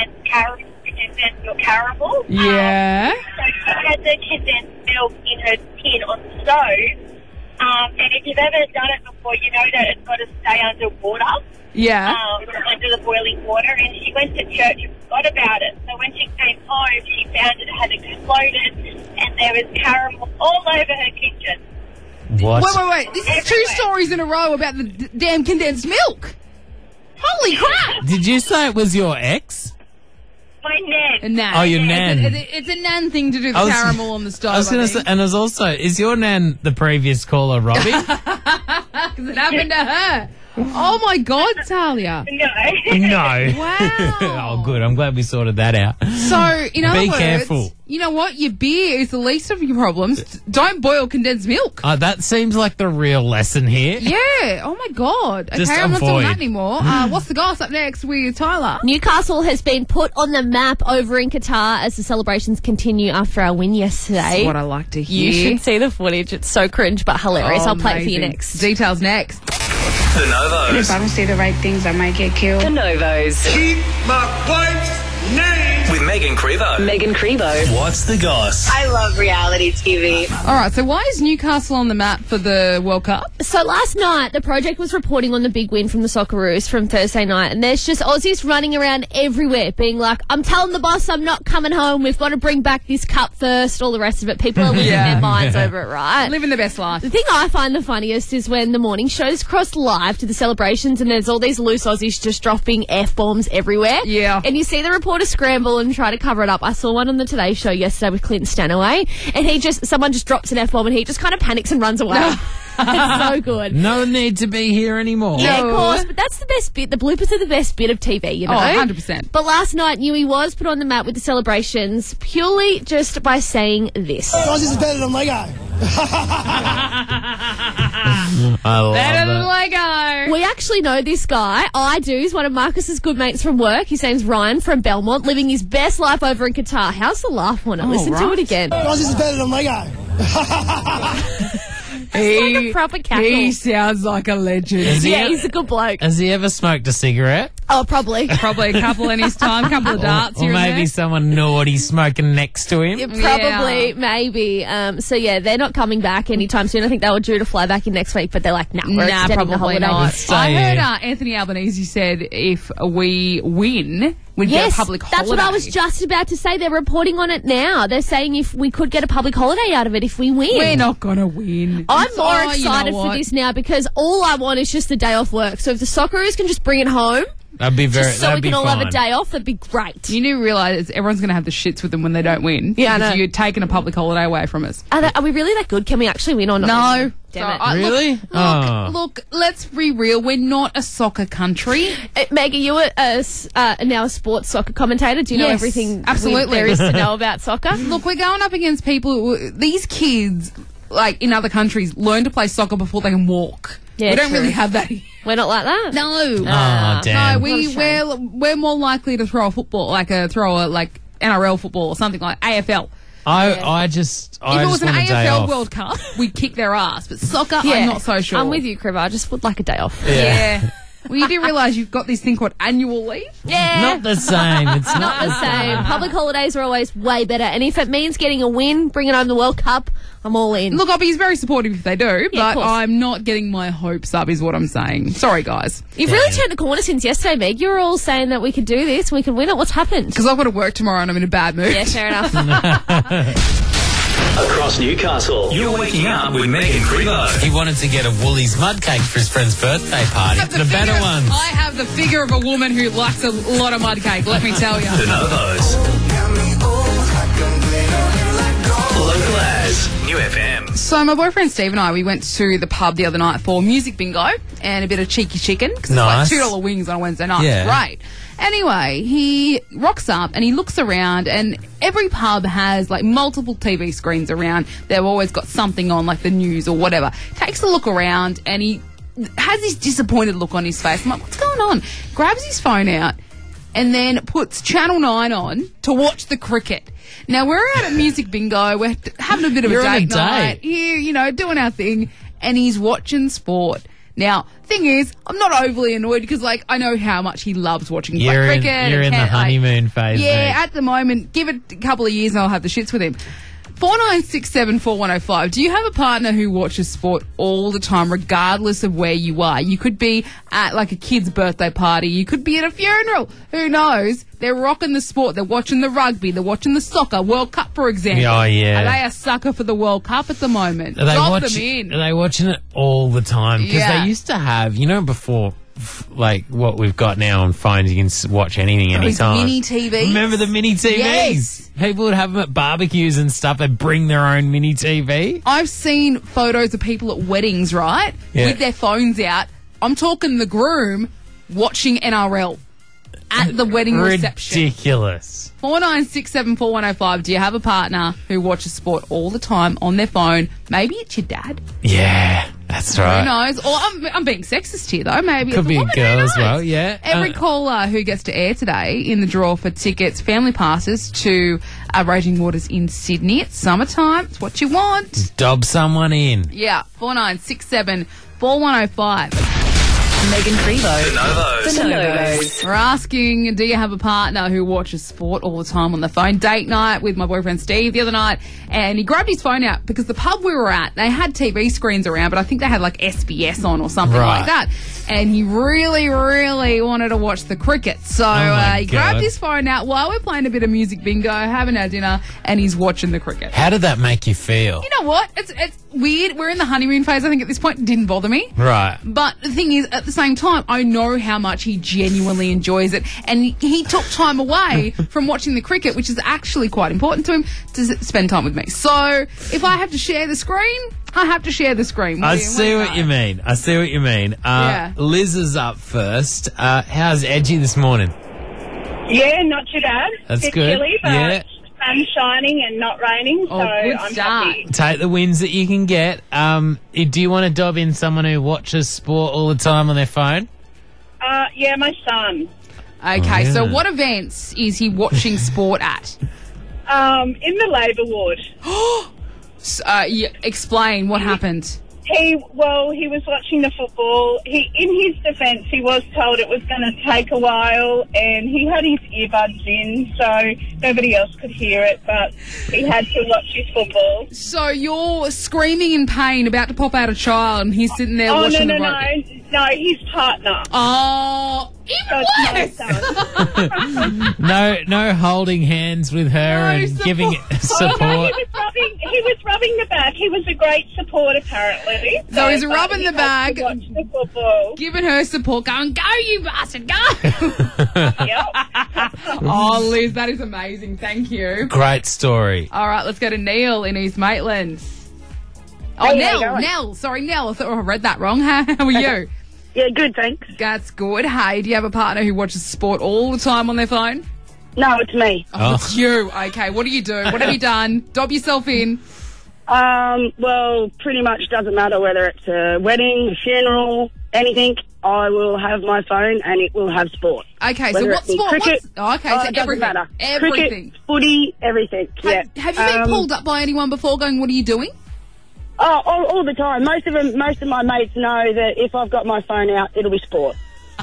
condensed milk caramel. Yeah. So she had the condensed milk in her tin on the stove. And if you've ever done it before, you know that it's got to stay under water. Yeah. Under the boiling water. And she went to church and forgot about it. So when she came home, she found it had exploded and there was caramel all over her kitchen. What? Wait. This is two stories in a row about the damn condensed milk. Holy crap! Did you say it was your ex? My Ned. A nan. Oh, your nan. It's a nan thing to do the I was- caramel on the stove. I was going to say, and as also, is your nan the previous caller, Robbie? Because it happened to her. Oh my God, Talia. No. No. Wow. Oh, good. I'm glad we sorted that out. So, in other Be words, careful. you know what? Your beer is the least of your problems. Don't boil condensed milk. That seems like the real lesson here. Yeah. Oh my God. Just Okay, I'm not doing avoid. that anymore. What's the goss up next with Tyler? Newcastle has been put on the map over in Qatar as the celebrations continue after our win yesterday. What I like to hear. You should see the footage. It's so cringe but hilarious. I'll play it for you Amazing. next. Details next. The Novos. I don't say the right things, I might get killed. The Novos. Keep my wife's name. With Megan Crevo. Megan Crevo. What's the goss? I love reality TV. All right, so why is Newcastle on the map for the World Cup? So last night, the project was reporting on the big win from the Socceroos from Thursday night, and there's just Aussies running around everywhere being like, I'm telling the boss I'm not coming home, we've got to bring back this cup first, all the rest of it. People are losing Yeah. their minds over it, right? Living the best life. The thing I find the funniest is when the morning shows cross live to the celebrations and there's all these loose Aussies just dropping F-bombs everywhere. Yeah. And you see the reporters scramble and try to cover it up. I saw one on the Today Show yesterday with Clinton Stanaway, and someone just drops an F-bomb and he just kind of panics and runs away. It's so good. No need to be here anymore. Yeah, No. of course, but that's the best bit. The bloopers are the best bit of TV, you know? Oh, 100%. But last night, Newey was put on the map with the celebrations purely just by saying this. Aussies are better than Lego. I love Better than that. Lego. We actually know this guy. I do. He's one of Marcus's good mates from work. His name's Ryan from Belmont, living his best life over in Qatar. How's the laugh on it? Listen to right. it again. Aussies are better than Lego. Like a proper cackle. He sounds like a legend. Yeah, he's a good bloke. Has he ever smoked a cigarette? Oh, probably. Probably a couple in his time, couple of darts Or here and maybe there. someone naughty smoking next to him? Yeah, probably, Yeah. maybe. So yeah, they're not coming back anytime soon. I think they were due to fly back in next week, but they're like, nah, we're Nah, extending the probably holiday. not. Stay I heard here. Anthony Albanese said if we win, we'd get Yes, a public holiday. that's what I was just about to say. They're reporting on it now. They're saying if we could get a public holiday out of it if we win. We're not going to win. I'm So, more you know excited for what? this now because all I want is just a day off work. So if the Socceroos can just bring it home, That'd be very. just so that'd we be can all fine. have a day off, that'd be great. You do realise everyone's going to have the shits with them when they don't win. Yeah, I because know. you're taking a public holiday away from us. Are we really that good? Can we actually win or not? No. Damn it. Really? Oh. Look, let's be real. We're not a soccer country. Meg, are you now a sports soccer commentator? Do you know Yes, everything absolutely. there is to know about soccer? Look, we're going up against people. These kids, like in other countries, learn to play soccer before they can walk. Yeah, we don't true. really have that here. We're not like that. No. Oh, damn. No, What a shame. we're more likely to throw a football, like NRL football or something like AFL. I just If it was an want a day AFL off. World Cup, we'd kick their ass. But soccer, Yeah. I'm not so sure. I'm with you, Criver. I just would like a day off. Yeah. Well, you do realise you've got this thing called annual leave? Yeah. Not the same. It's not, Not the same. Public holidays are always way better. And if it means getting a win, bringing home the World Cup, I'm all in. Look, I'll be very supportive if they do, Yeah, of but course. I'm not getting my hopes up, is what I'm saying. Sorry, guys. You've really turned the corner since yesterday, Meg. You were all saying that we could do this, we could win it. What's happened? Because I've got to work tomorrow and I'm in a bad mood. Yeah, fair enough. Across Newcastle, you're waking up with Megan Crevo. He wanted to get a Woolies mud cake for his friend's birthday party. The better ones. I have the figure of a woman who likes a lot of mud cake, let me tell you. The Novos. Local ads. hours. New FM. So my boyfriend Steve and I, we went to the pub the other night for music bingo and a bit of cheeky chicken because Nice. it's like $2 wings on a Wednesday night. Yeah. Right. Anyway, he rocks up and he looks around, and every pub has like multiple TV screens around. They've always got something on, like the news or whatever. Takes a look around and he has this disappointed look on his face. I'm like, what's going on? Grabs his phone out and then puts Channel 9 on to watch the cricket. Now, we're out at Music Bingo. We're having a bit of You're a on a date night. date. Here, you know, doing our thing. And he's watching sport. Now, thing is, I'm not overly annoyed because, like, I know how much he loves watching You're in, cricket. you're and in the can't, like- honeymoon phase, Yeah, mate. at the moment. Give it a couple of years and I'll have the shits with him. 49674105. Do you have a partner who watches sport all the time, regardless of where you are? You could be at like a kid's birthday party. You could be at a funeral. Who knows? They're rocking the sport. They're watching the rugby. They're watching the soccer. World Cup, for example. Oh, yeah. Are they a sucker for the World Cup at the moment? Are they, Drop them in. are they watching it all the time? Because Yeah. they used to have, you know, before, like what we've got now on phones, you can watch anything Those anytime. mini TVs. Remember the mini TVs? Yes. People would have them at barbecues and stuff. They bring their own mini TV. I've seen photos of people at weddings, right? Yeah. With their phones out. I'm talking the groom watching NRL at the wedding reception. Ridiculous. 49674105. Do you have a partner who watches sport all the time on their phone? Maybe it's your dad. Yeah, that's right. Who knows? Or I'm being sexist here, though. Maybe Could it's be a woman, who girl as knows? well, yeah. Every caller who gets to air today in the draw for tickets, family passes to Raging Waters in Sydney. It's summertime. It's what you want. Dob someone in. Yeah, 49674105. Megan Frevo. The Novos. The Novos. We're asking, do you have a partner who watches sport all the time on the phone? Date night with my boyfriend Steve the other night, and he grabbed his phone out because the pub we were at, they had TV screens around, but I think they had like SBS on or something Right. like that. And he really, really wanted to watch the cricket. So my he grabbed God. his phone out while we're playing a bit of music bingo, having our dinner, and he's watching the cricket. How did that make you feel? You know what? It's weird. We're in the honeymoon phase, I think, at this point. It didn't bother me. Right. But the thing is, at the same time, I know how much he genuinely enjoys it. And he took time away from watching the cricket, which is actually quite important to him, to spend time with me. So if I have to share the screen, I have to share the screen. I see what you mean. I see what you mean. Yeah. Liz is up first. How's Edgy this morning? Yeah, not too bad. That's Bit good. chilly, but Yeah. sun's shining and not raining, Oh, so good I'm start. happy. Take the wins that you can get. Do you want to dob in someone who watches sport all the time on their phone? Yeah, my son. Okay, Oh, so yeah. what events is he watching sport at? In the Labour ward. Explain what happened. He was watching the football. In his defence, he was told it was going to take a while, and he had his earbuds in, so nobody else could hear it, but he had to watch his football. So you're screaming in pain, about to pop out a child, and he's sitting there Oh, watching no, the rugby. no, his partner. Oh, So even it's my worse. son. No holding hands with her No and support. giving Oh, support. no, he was rubbing the back. He was a great support, apparently. So he's but rubbing he the had bag. to watch the football. Giving her support, going, go, you bastard, go! Yep. Oh, Liz, that is amazing. Thank you. Great story. All right, let's go to Neil in East Maitland. Oh, Hey, how you Nell. going? Nell. Sorry, Nell. I thought I read that wrong. How are you? Yeah, good, thanks. That's good. Hey, do you have a partner who watches sport all the time on their phone? No, it's me. Oh, it's you. Okay, what do you do? What have you done? Dob yourself in. Well, pretty much doesn't matter whether it's a wedding, a funeral, anything. I will have my phone and it will have sport. Okay, so Whether what it be sport? cricket, Okay, it so doesn't everything. matter. Everything. Cricket, footy, everything. Yeah. Have you been pulled up by anyone before going, what are you doing? Oh, all the time. Most of my mates know that if I've got my phone out, it'll be sport.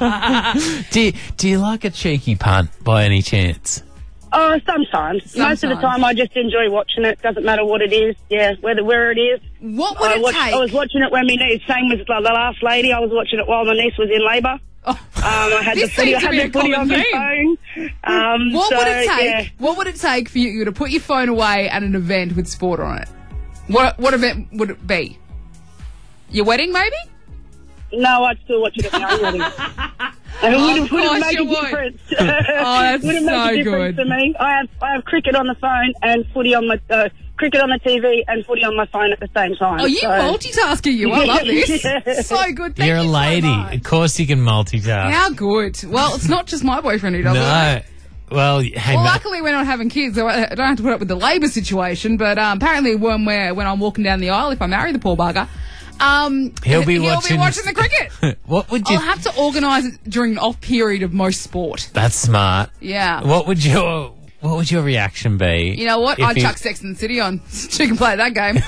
Do you like a cheeky punt by any chance? Oh, sometimes. Most of the time, I just enjoy watching it. Doesn't matter what it is. Yeah, where it is. What would it take? I was watching it when my niece, same with the last lady. I was watching it while my niece was in labour. I had This the footy, seems to be a on common my theme. phone. What would it take? Yeah. What would it take for you to put your phone away at an event with sport on it? What event would it be? Your wedding, maybe? No, I'd still watch it at my own wedding. And it wouldn't make a difference. Oh, that's wouldn't so make a difference good. to me. I have cricket on the phone and footy on my cricket on the TV and footy on my phone at the same time. Oh, you multitasker, you. I love this. Yeah. So good. Thank You're a you so lady. much. Of course you can multitask. How good. Well, it's not just my boyfriend who does it. No. Well, hey, Well, Matt. luckily we're not having kids, so I don't have to put up with the labour situation. But apparently, when I'm walking down the aisle, if I marry the poor bugger, He'll be watching the cricket. What would you? I'll have to organise it during an off period of most sport. That's smart. Yeah. What would your reaction be? You know what? if I'd chuck Sex and the City on. She can play that game.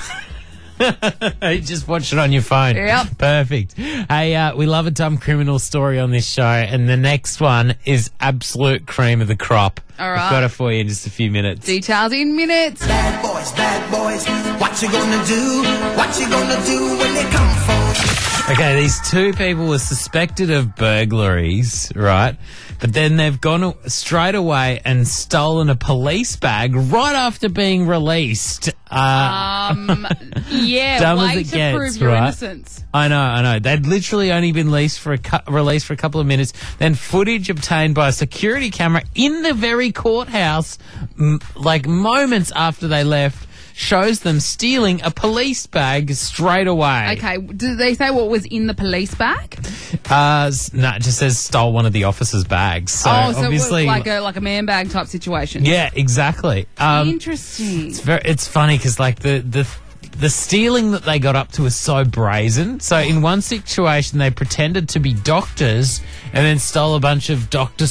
Just watch it on your phone. Yep. Perfect. Hey, we love a dumb criminal story on this show, and the next one is absolute cream of the crop. All right. I've got it for you in just a few minutes. Details in minutes. Bad boys, what you gonna do? What you gonna do when they come for? Okay, these two people were suspected of burglaries, right? But then they've gone straight away and stolen a police bag right after being released. Yeah, Dumb as way it to gets, prove your right? innocence. I know. They'd literally only been released for a couple of minutes. Then footage obtained by a security camera in the very courthouse, like moments after they left, shows them stealing a police bag straight away. Okay, did they say what was in the police bag? No, it just says stole one of the officers' bags. So so it was obviously, like a man bag type situation. yeah, exactly. Interesting. It's funny because like the stealing that they got up to is so brazen. So in one situation, they pretended to be doctors and then stole a bunch of doctor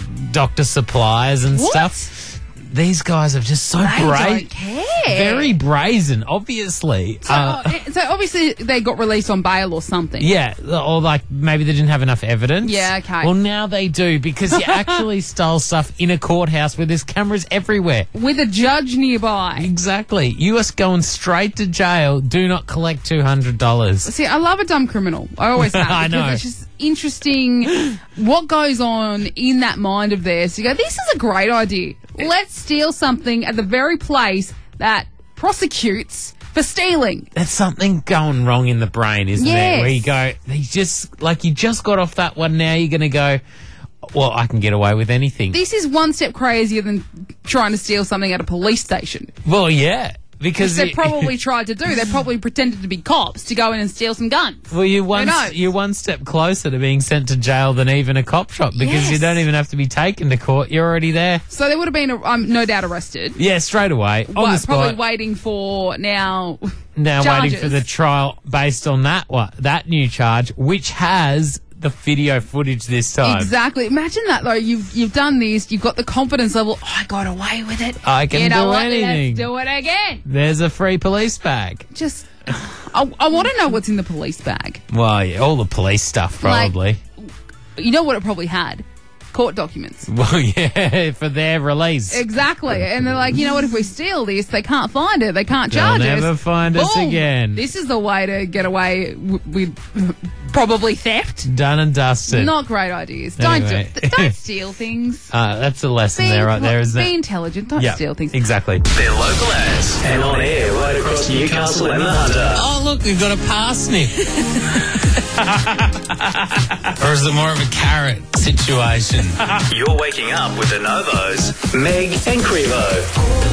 supplies and What? stuff. These guys are just so They brazen. don't care. Very brazen, obviously. So obviously they got released on bail or something. Yeah, or like maybe they didn't have enough evidence. Yeah, okay. Well, now they do because you actually stole stuff in a courthouse where there's cameras everywhere. With a judge nearby. Exactly. You are going straight to jail. Do not collect $200. See, I love a dumb criminal. I always have. I because know. It's just interesting what goes on in that mind of theirs. You go, this is a great idea. Let's steal something at the very place that prosecutes for stealing. There's something going wrong in the brain, isn't there? Yes. Where you go, you just got off that one. Now you're going to go, well, I can get away with anything. This is one step crazier than trying to steal something at a police station. Well, yeah. Because Which they probably tried to do. They probably pretended to be cops to go in and steal some guns. Well, you're knows? one step closer to being sent to jail than even a cop shop because you don't even have to be taken to court. You're already there. So they would have been, no doubt, arrested. Yeah, straight away on the spot. Probably waiting for now Now charges. waiting for the trial based on that new charge, which has the video footage this time. Exactly. Imagine that though. You've done this. You've got the confidence level. Oh, I got away with it. I can do what? anything. Let's do it again. There's a free police bag. Just, I want to know what's in the police bag. Well, yeah, all the police stuff probably. You know what it probably had? Court documents. Well, yeah, for their release. Exactly. And they're like, you know what? If we steal this, they can't find it. They can't charge us. They'll never find us Boom. again. This is the way to get away with probably theft. Done and dusted. Not great ideas. Anyway. Don't steal things. That's a lesson there, right there, isn't Be it? intelligent. Don't Yeah, steal things. exactly. They're local ads and on air right across Newcastle and the Hunter. Oh, look, we've got a parsnip. Or is it more of a carrot situation? You're waking up with the Novos, Meg and Crevo.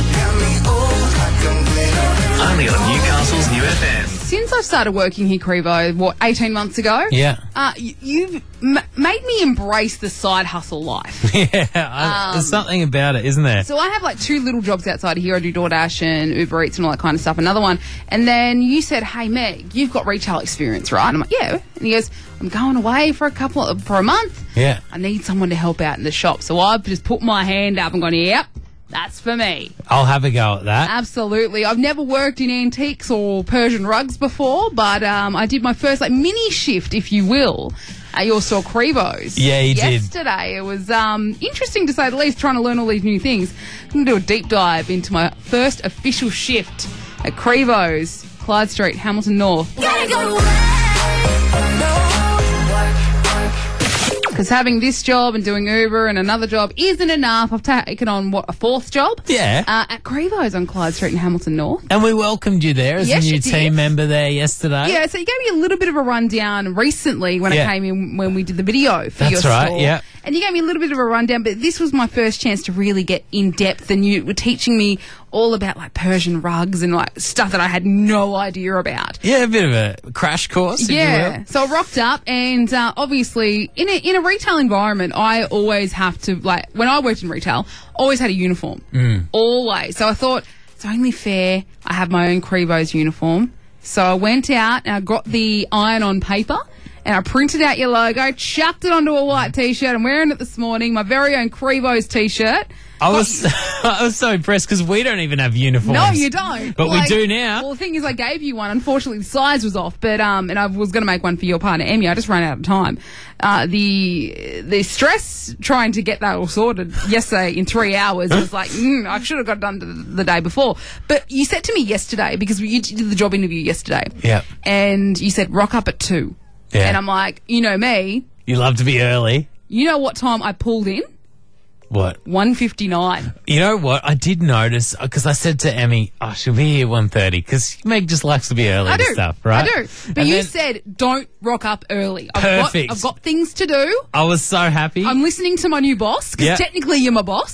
Only on Newcastle's New FM. Since I started working here, Crevo, 18 months ago? Yeah. You've made me embrace the side hustle life. Yeah, there's something about it, isn't there? So I have like 2 little jobs outside of here. I do DoorDash and Uber Eats and all that kind of stuff. Another one. And then you said, hey, Meg, you've got retail experience, right? I'm like, yeah. And he goes, I'm going away for a month. Yeah. I need someone to help out in the shop. So I've just put my hand up and gone, yep, that's for me. I'll have a go at that. Absolutely. I've never worked in antiques or Persian rugs before, but I did my first mini shift, if you will, at your store Crevo's. Yeah, you did. Yesterday. It was interesting to say the least, trying to learn all these new things. I'm going to do a deep dive into my first official shift at Crevo's, Clyde Street, Hamilton North. Because having this job and doing Uber and another job isn't enough. I've taken on, a 4th job? Yeah. At Crevo's on Clyde Street in Hamilton North. And we welcomed you there as Yes, a new you did. team member there yesterday. Yeah, so you gave me a little bit of a rundown recently when I came in, when we did the video for your That's right, store. yeah. And you gave me a little bit of a rundown, but this was my first chance to really get in depth, and you were teaching me all about like Persian rugs and like stuff that I had no idea about. Yeah, a bit of a crash course, if you will. So I rocked up, and obviously in a retail environment, I always have to, like, when I worked in retail, always had a uniform. Always. So I thought, it's only fair I have my own Crevos uniform. So I went out and I got the iron-on paper, and I printed out your logo, chucked it onto a white T-shirt. I'm wearing it this morning, my very own Crevos T-shirt. I was so impressed because we don't even have uniforms. No, you don't. But we do now. Well, the thing is, I gave you one. Unfortunately, the size was off. But and I was going to make one for your partner, Emmy. I just ran out of time. The stress trying to get that all sorted yesterday in 3 hours was like, I should have got it done the day before. But you said to me yesterday, because you did the job interview yesterday. Yeah. And you said rock up at 2. Yeah. And I'm like, you know me. You love to be early. You know what time I pulled in? What? 1:59. You know what? I did notice, because I said to Emmy, she'll be here 1:30, because Meg just likes to be early and stuff, right? I do. But And you then- said, don't rock up early. Perfect. I've got things to do. I was so happy. I'm listening to my new boss, because Yeah. technically you're my boss.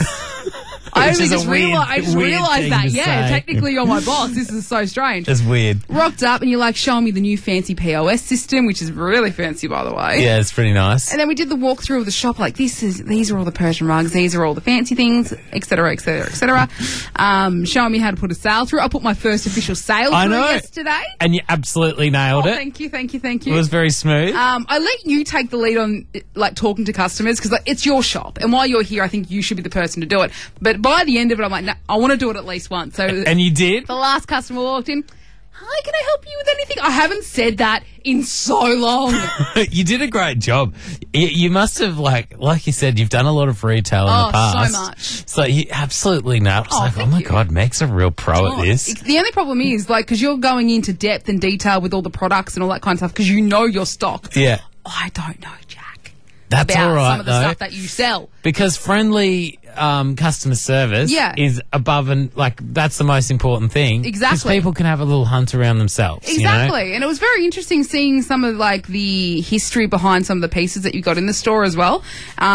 I Which only is a just weird- realised weird that. thing to Yeah, say. technically you're my boss. This is so strange. It's weird. Rocked up and you're like showing me the new fancy POS system, which is really fancy, by the way. Yeah, it's pretty nice. And then we did the walkthrough of the shop, like these are all the Persian rugs, these are all the fancy things, etc., etc., etc. Showing me how to put a sale through. I put my first official sale I through know. yesterday. And you absolutely nailed it. Thank you. It was very smooth. I let you take the lead on like talking to customers because like, it's your shop, and while you're here, I think you should be the person to do it. But by the end of it, I'm like, no, I want to do it at least once. So And you did? the last customer walked in. Hi, can I help you with anything? I haven't said that in so long. You did a great job. You must have, like you said, you've done a lot of retail in the past. So much. So you absolutely nailed it. It's like, oh my God, Meg's a real pro at this. The only problem is, like, because you're going into depth and detail with all the products and all that kind of stuff because you know your stock. Yeah. I don't know, Jack. That's about all right, some of the though. stuff that you sell. Because friendly customer service is above and, like, that's the most important thing. Exactly. Because people can have a little hunt around themselves. Exactly. You know? And it was very interesting seeing some of, like, the history behind some of the pieces that you got in the store as well.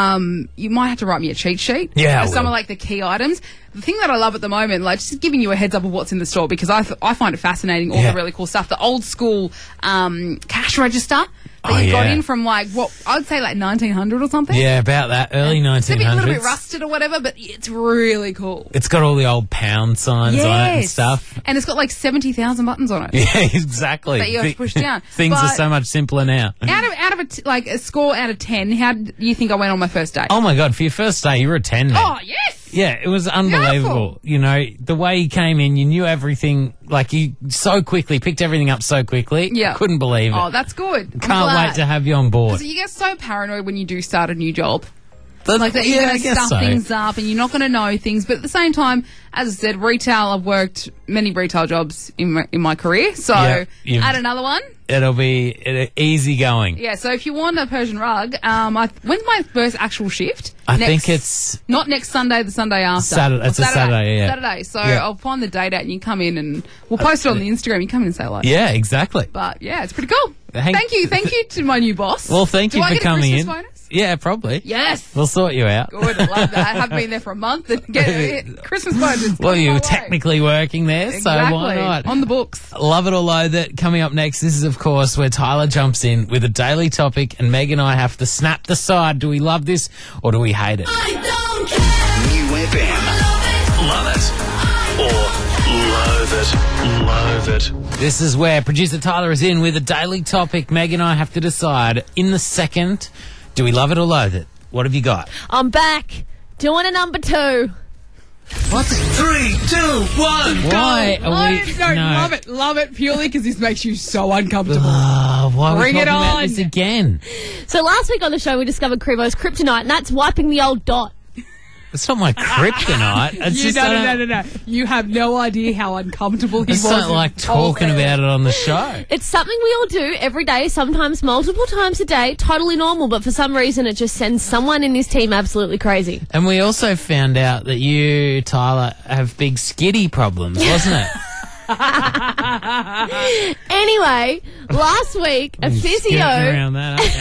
You might have to write me a cheat sheet. Yeah, I for some will. of, like, the key items. The thing that I love at the moment, like, just giving you a heads up of what's in the store because I find it fascinating, all the really cool stuff. The old school cash register that you got in from, like, what, I'd say, like, 1900 or something. Yeah, about that. Early 1900s. It's a little bit rusted or whatever, but it's really cool. It's got all the old pound signs on it and stuff. And it's got, like, 70,000 buttons on it. Yeah, exactly. That you have to push down. Things are But- so much simpler now. Out of a score out of 10, how do you think I went on my first date? Oh my God, for your first day, you were a 10, man. Oh, yes! Yeah, it was unbelievable. You know, the way you came in, you knew everything, like you so quickly, picked everything up so quickly. Yeah. Couldn't believe it. Oh, that's good. I'm Can't glad. wait to have you on board. Because you get so paranoid when you do start a new job. That's- Like that you're yeah, going I to guess stuff so. things up and you're not going to know things. But at the same time, as I said, retail, I've worked many retail jobs in my career. So Yeah, you've- add another one. It'll be easy going. Yeah, so if you want a Persian rug, when's my first actual shift? I think it's not next Sunday, the Sunday after. Saturday. Or It's a Saturday, yeah. Saturday. So Yeah. I'll find the date out and you come in and we'll post it on the Instagram. You come in and say hello. Yeah, exactly. But yeah, it's pretty cool. Thank Thank you to my new boss. Well, thank Do you I for get a coming Christmas in. bonus? Yeah, probably. Yes. We'll sort you out. Good, I love that. I haven't been there for a month and get a Christmas bonus. Well, coming you my were way. technically working there, Exactly. so why not? On the books. Love it or loathe it. Coming up next, this is, of course, where Tyler jumps in with a daily topic and Meg and I have to snap the side. Do we love this or do we hate it? New FM. Love it. Or loathe it. Loathe it. This is where producer Tyler is in with a daily topic. Meg and I have to decide in the second, do we love it or loathe it? What have you got? I'm back. Doing a number 2. What? 3, 2, 1. Why are we... Love it purely because this makes you so uncomfortable. Why are we Bring talking it about on. this again? So last week on the show, we discovered Crevo's kryptonite, and that's wiping the old dot. It's not my kryptonite. It's just No. You have no idea how uncomfortable he I just was. don't like talking about it on the show. It's something we all do every day, sometimes multiple times a day, totally normal, but for some reason it just sends someone in this team absolutely crazy. And we also found out that you, Tyler, have big skiddy problems, wasn't it? Anyway, last week, a Skirting physio... around that, aren't you?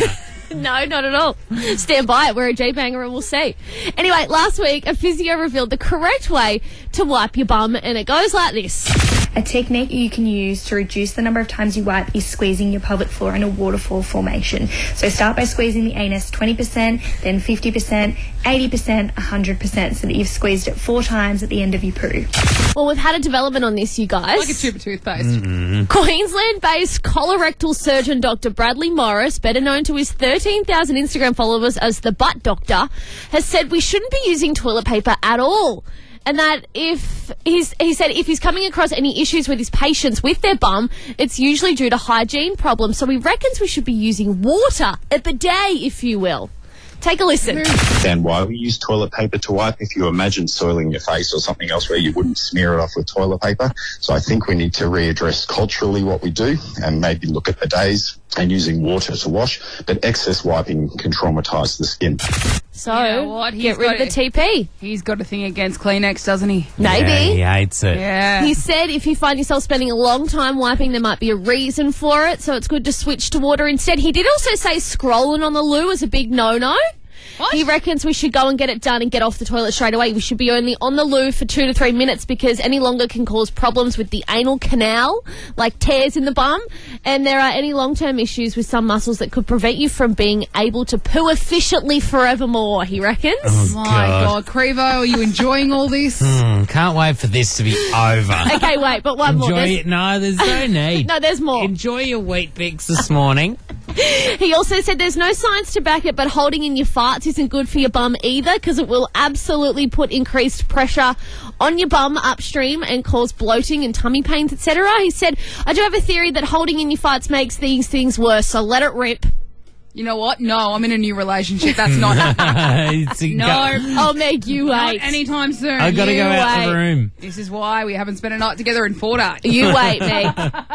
No, not at all. Stand by it. We're a G-banger and we'll see. Anyway, last week, a physio revealed the correct way to wipe your bum, and it goes like this. A technique you can use to reduce the number of times you wipe is squeezing your pelvic floor in a waterfall formation. So start by squeezing the anus 20%, then 50%, 80%, 100%, so that you've squeezed it 4 times at the end of your poo. Well, we've had a development on this, you guys. Like a tube of toothpaste. Queensland-based colorectal surgeon Dr. Bradley Morris, better known to his 13,000 Instagram followers as the Butt Doctor, has said we shouldn't be using toilet paper at all. And that he said if he's coming across any issues with his patients with their bum, it's usually due to hygiene problems. So he reckons we should be using water, a bidet, if you will. Take a listen. And why we use toilet paper to wipe, if you imagine soiling your face or something else where you wouldn't smear it off with toilet paper. So I think we need to readdress culturally what we do and maybe look at bidets and using water to wash, but excess wiping can traumatise the skin. So, You know what? get rid of the TP. He's got a thing against Kleenex, doesn't he? Maybe. Yeah, he hates it. Yeah. He said if you find yourself spending a long time wiping, there might be a reason for it, so it's good to switch to water instead. He did also say scrolling on the loo is a big no-no. What? He reckons we should go and get it done and get off the toilet straight away. We should be only on the loo for 2 to 3 minutes because any longer can cause problems with the anal canal, like tears in the bum, and there are any long-term issues with some muscles that could prevent you from being able to poo efficiently forevermore, he reckons. Oh, My God, Crevo, are you enjoying all this? Can't wait for this to be over. Okay, wait, but one more. Enjoy it. No, there's no need. No, there's more. Enjoy your Wheat Bix this morning. He also said there's no science to back it, but holding in your farts isn't good for your bum either because it will absolutely put increased pressure on your bum upstream and cause bloating and tummy pains, etc. He said, I do have a theory that holding in your farts makes these things worse, so let it rip. You know what? No, I'm in a new relationship. That's not happening. No. I'll make you Not wait. anytime soon. I've got to You go out wait. the room. This is why we haven't spent a night together in 4 days. You wait, me.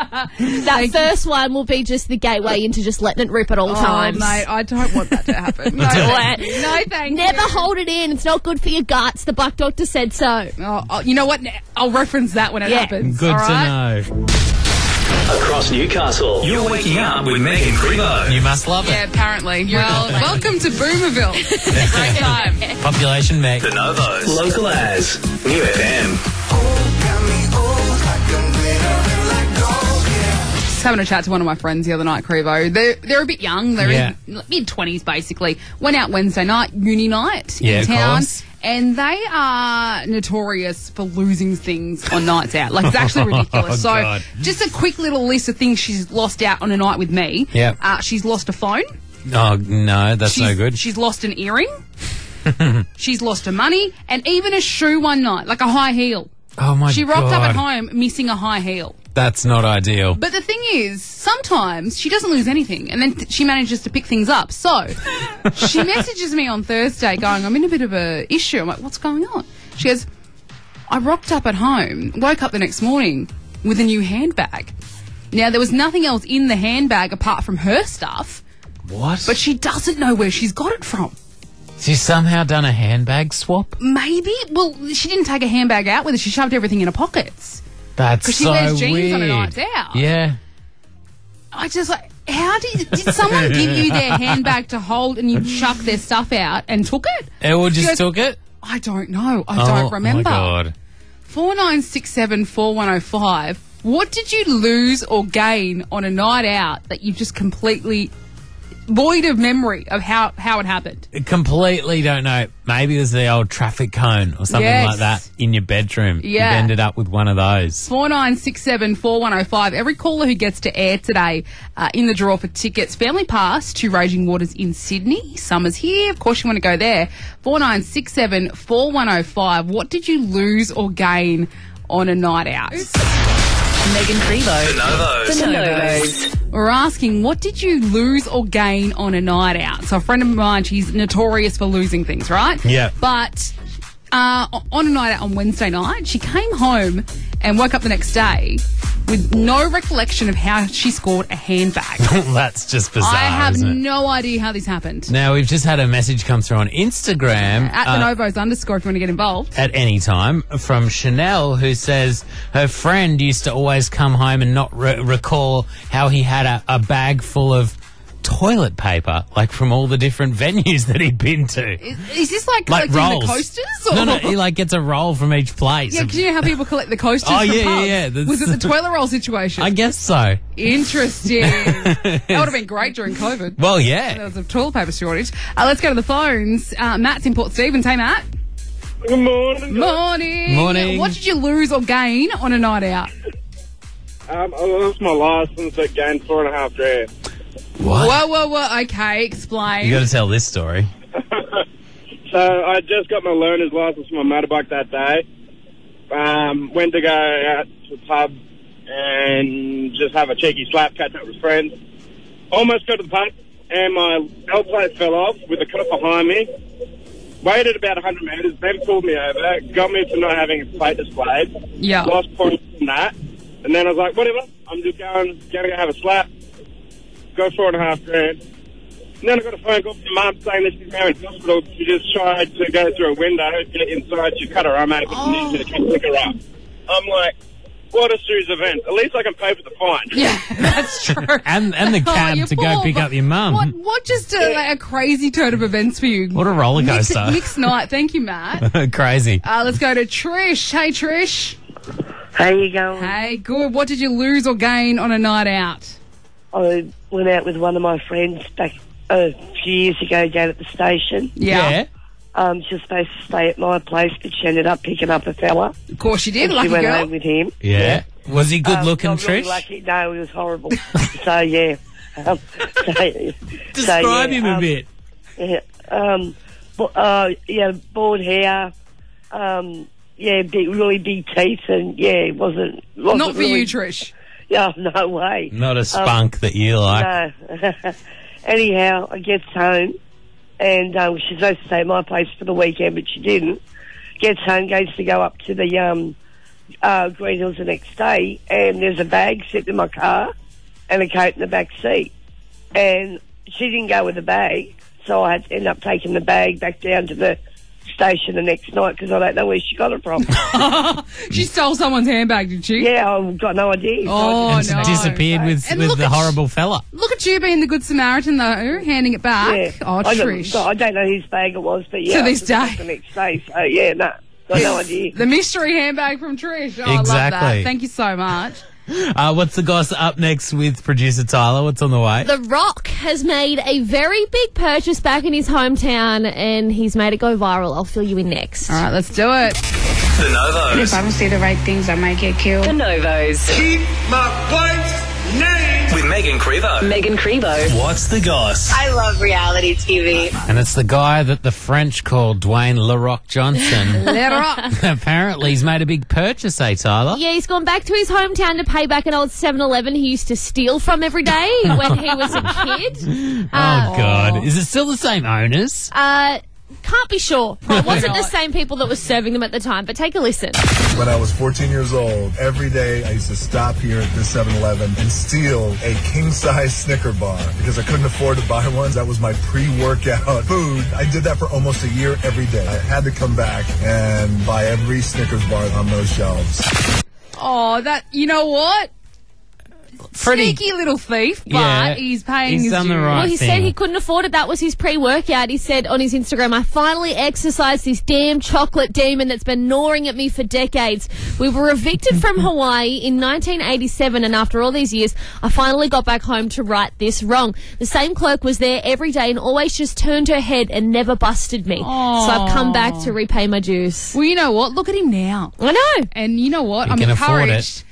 That first one will be just the gateway into just letting it rip at all times. Mate, I don't want that to happen. No, What? no thank Never you. hold it in. It's not good for your guts. The Buck Doctor said so. Oh, you know what? I'll reference that when it happens. Good all to right? know. Across Newcastle, you're waking up with Meg and Crevo. You must love Yeah, it. apparently. Well, welcome to Boomerville. Great time. Population Meg. The Novos. Local as New FM. Just having a chat to one of my friends the other night, Crevo. They're a bit young. They're Yeah. in mid-20s, basically. Went out Wednesday night, uni night Yeah, in of town. course. And they are notorious for losing things on nights out. Like, it's actually ridiculous. Oh, So, God. just a quick little list of things she's lost out on a night with me. Yep. She's lost a phone. Oh, no, that's no good. She's lost an earring. She's lost her money. And even a shoe one night, like a high heel. Oh, my God. She rocked up at home missing a high heel. That's not ideal. But the thing is, sometimes she doesn't lose anything, and then she manages to pick things up. So she messages me on Thursday going, I'm in a bit of a issue. I'm like, what's going on? She goes, I rocked up at home, woke up the next morning with a new handbag. Now, there was nothing else in the handbag apart from her stuff, What? but she doesn't know where she's got it from. She's somehow done a handbag swap? Maybe? Well, she didn't take a handbag out with her. She shoved everything in her pockets. That's Because she so wears jeans weird. on her nights out. Yeah. I just like, how did someone give you their handbag to hold and you chucked their stuff out and took it? Or She just goes, took it? I don't know. I don't remember. Oh, my God. 49674105. What did you lose or gain on a night out that you've just completely void of memory of how it happened? Completely don't know. Maybe it was the old traffic cone or something Yes. like that in your bedroom. Yeah. You've ended up with one of those. 49674105. Every caller who gets to air today in the draw for tickets. Family Pass to Raging Waters in Sydney. Summer's here. Of course you want to go there. 49674105. What did you lose or gain on a night out? Megan Crevo. The Novos. The Novos. We're asking, what did you lose or gain on a night out? So a friend of mine, she's notorious for losing things, right? Yeah. But on a night out on Wednesday night, she came home and woke up the next day with no recollection of how she scored a handbag. That's just bizarre, I have isn't it? no idea how this happened. Now, we've just had a message come through on Instagram. At the Novos _ if you want to get involved. At any time from Chanel, who says her friend used to always come home and not recall how he had a bag full of toilet paper, like from all the different venues that he'd been to. Is this like collecting rolls. the coasters? Or? No, he like gets a roll from each place. Yeah, because you know how people collect the coasters Oh, from yeah, pubs? yeah. Was it the toilet roll situation? I guess so. Interesting. That would have been great during COVID. Well, yeah. There was a toilet paper shortage. Let's go to the phones. Matt's in Port Stephens. Hey, Matt. Good morning. Morning. Morning. What did you lose or gain on a night out? I lost my license but gained $4,500. What? Whoa. Okay, explain. You got to tell this story. So I just got my learner's license for my motorbike that day. Went to go out to the pub and just have a cheeky slap, catch up with friends. Almost got to the pub and my L plate fell off with a cop behind me. Waited about 100 metres, then pulled me over, got me for not having a plate displayed. Yeah. Lost points from that. And then I was like, whatever, I'm just going to go have a slap. Got $4,500. And then I got a phone call from Mum saying that she's now in hospital. She just tried to go through a window, get inside, she cut her arm open and needed to pick her up. I'm like, what a series of events. At least I can pay for the fine. Yeah, that's true. and the cab you to go poor pick up your mum. What just a crazy turn of events for you? What a roller coaster. Nick's night. Thank you, Matt. Crazy. Let's go to Trish. Hey, Trish. How you going? Hey, good. What did you lose or gain on a night out? I went out with one of my friends back a few years ago down at the station. Yeah. She was supposed to stay at my place, but she ended up picking up a fella. Of course she did. And Lucky she went girl. home with him. Yeah. Was he good looking, not really Trish? lucky. No, he was horrible. So, yeah. Describe him a bit. Yeah, bald hair. Really big teeth, and it wasn't Not for really, you, Trish. Yeah, no way. Not a spunk that you like. No. Anyhow, I gets home, and she's supposed to stay at my place for the weekend, but she didn't. Gets home, goes to go up to the Green Hills the next day, and there's a bag sitting in my car and a coat in the back seat. And she didn't go with the bag, so I had to end up taking the bag back down to the station the next night because I don't know where she got it from. She stole someone's handbag, did she? Yeah, I've got no idea. Oh, and disappeared with the horrible fella. Look at you being the good Samaritan, though, handing it back. Yeah. Oh, Trish. I don't know whose bag it was, but yeah. To this day. The next day, so yeah, got no idea. The mystery handbag from Trish. Oh, I love Exactly. that. Thank you so much. What's the goss up next with producer Tyler? What's on the way? The Rock has made a very big purchase back in his hometown and he's made it go viral. I'll fill you in next. All right, let's do it. The Novos. If I don't say the right things, I might get killed. The Novos. Keep my wife's name. With Megan Crevo. Megan Crevo. What's the goss? I love reality TV. And it's the guy that the French call Dwayne Le Rock Johnson. Le Rock. Apparently he's made a big purchase, Tyler? Yeah, he's gone back to his hometown to pay back an old 7-Eleven he used to steal from every day when he was a kid. Oh, God. Is it still the same owners? Can't be sure. It wasn't the same people that was serving them at the time, but take a listen. When I was 14 years old, every day I used to stop here at this 7-Eleven and steal a king-size Snicker bar because I couldn't afford to buy one. That was my pre-workout food. I did that for almost a year every day. I had to come back and buy every Snickers bar on those shelves. Oh, you know what? Sneaky little thief, but he's paying his done dues. the right Well, he thing. said he couldn't afford it. That was his pre-workout. He said on his Instagram, I finally exercised this damn chocolate demon that's been gnawing at me for decades. We were evicted from Hawaii in 1987, and after all these years, I finally got back home to right this wrong. The same clerk was there every day and always just turned her head and never busted me. So I've come back to repay my dues. Well, you know what? Look at him now. I know. And you know what? He I'm can afford encouraged.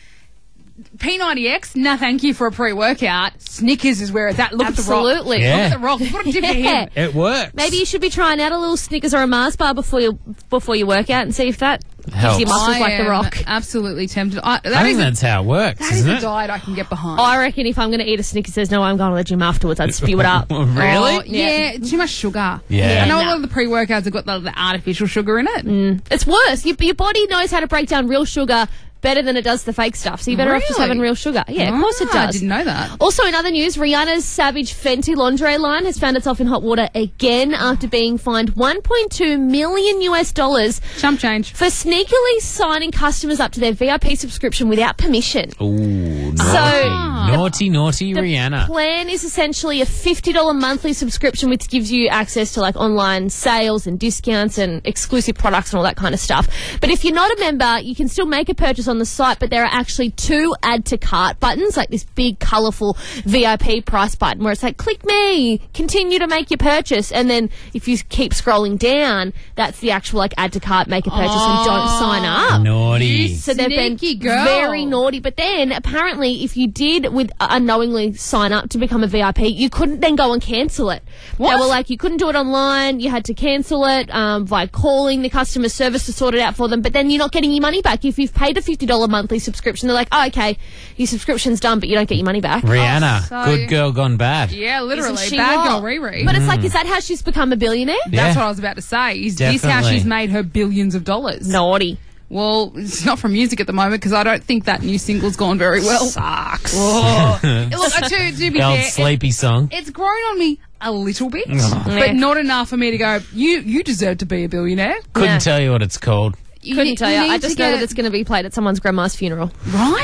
P90X, no thank you for a pre-workout. Snickers is where it's at. Look Absolutely. at the Rock. Look at the Rock. What a tip for him. It works. Maybe you should be trying out a little Snickers or a Mars bar before you work out and see if that Helps. gives you muscles like the am Rock. absolutely tempted. I think that's how it works, That is isn't a it? diet I can get behind. I reckon if I'm going to eat a Snickers, there's no way I'm going to the gym afterwards. I'd spew it up. Really? Oh, yeah, too much sugar. Yeah. I know a no. lot of the pre-workouts have got the artificial sugar in it. It's worse. Your body knows how to break down real sugar better than it does the fake stuff. So you're better off just Really? having real sugar. Yeah, of course it does. I didn't know that. Also, in other news, Rihanna's Savage Fenty lingerie line has found itself in hot water again after being fined $1.2 million Chump change for sneakily signing customers up to their VIP subscription without permission. Ooh, So naughty Rihanna. Plan is essentially a $50 monthly subscription which gives you access to like online sales and discounts and exclusive products and all that kind of stuff. But if you're not a member, you can still make a purchase on the site, but there are actually 2 add to cart buttons, like this big colourful VIP price button where it's like, click me, continue to make your purchase, and then if you keep scrolling down, that's the actual like add to cart, make a purchase and don't sign up. Naughty. So they've been girl. very naughty. But then apparently if you did with unknowingly sign up to become a VIP, you couldn't then go and cancel it. What? They were like, you couldn't do it online, you had to cancel it by calling the customer service to sort it out for them, but then you're not getting your money back. If you've paid a $50 monthly subscription, they're like, oh, okay, your subscription's done, but you don't get your money back. Rihanna, so- good girl gone bad. Yeah, literally. Isn't she Bad girl what? Riri. But it's like, is that how she's become a billionaire? That's Yeah. what I was about to say. Is this how Definitely. she's made her billions of dollars? Naughty. Well, it's not from music at the moment because I don't think that new single's gone very well. Sucks. Oh. Look, to be The old fair, sleepy song. it's grown on me a little bit, Oh. but not enough for me to go, you deserve to be a billionaire. Couldn't tell you what it's called. Couldn't tell you. I need just to know get- that it's going to be played at someone's grandma's funeral. Right?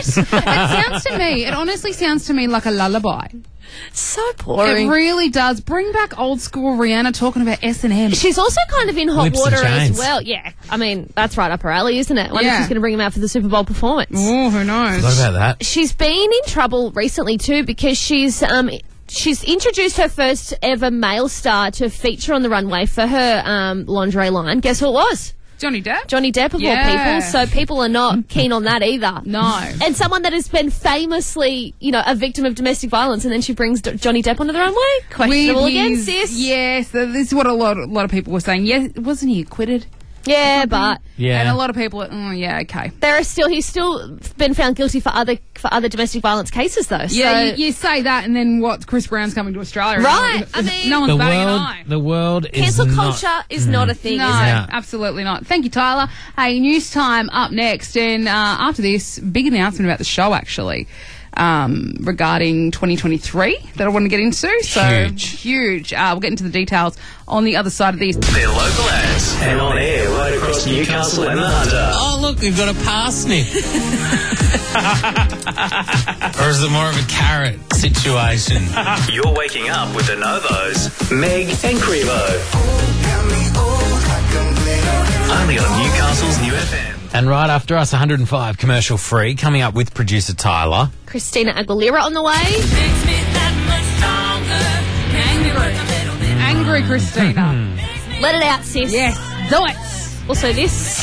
It honestly sounds to me like a lullaby. So It boring. really does. Bring back old school Rihanna talking about S&M. She's also kind of in hot Whips and water as chains. well. Yeah. I mean, that's right up her alley, isn't it? Wonder if Yeah. she's going to bring him out for the Super Bowl performance. Oh, who knows? What about that? She's been in trouble recently too because she's introduced her first ever male star to feature on the runway for her lingerie line. Guess who it was? Johnny Depp? Johnny Depp of Yeah. all people. So people are not keen on that either. No. And someone that has been famously, a victim of domestic violence, and then she brings Johnny Depp onto the runway. Questionable With again, his- sis. Yes, this is what a lot of people were saying. Yes, wasn't he acquitted? Yeah, but Yeah. And a lot of people are, yeah, okay. he's still been found guilty for other domestic violence cases though. Yeah, so, you say that, and then what? Chris Brown's coming to Australia, Right, I mean- no one's The batting an world, eye. the world is cancel not... culture is not a thing, No, is it? Yeah. absolutely not. Thank you, Tyler. Hey, news time up next, and after this, big announcement about the show actually. Regarding 2023 that I want to get into. So huge. We'll get into the details on the other side of this. They're local ads and on air right across Newcastle and the Hunter. Oh, look, we've got a parsnip. Or is it more of a carrot situation? You're waking up with the Novos, Meg and Crevo. Only on Newcastle's New FM. And right after us, 105 commercial free, coming up with producer Tyler. Christina Aguilera on the way. Angry Christina. Let it out, sis. Yes, do it. Also this.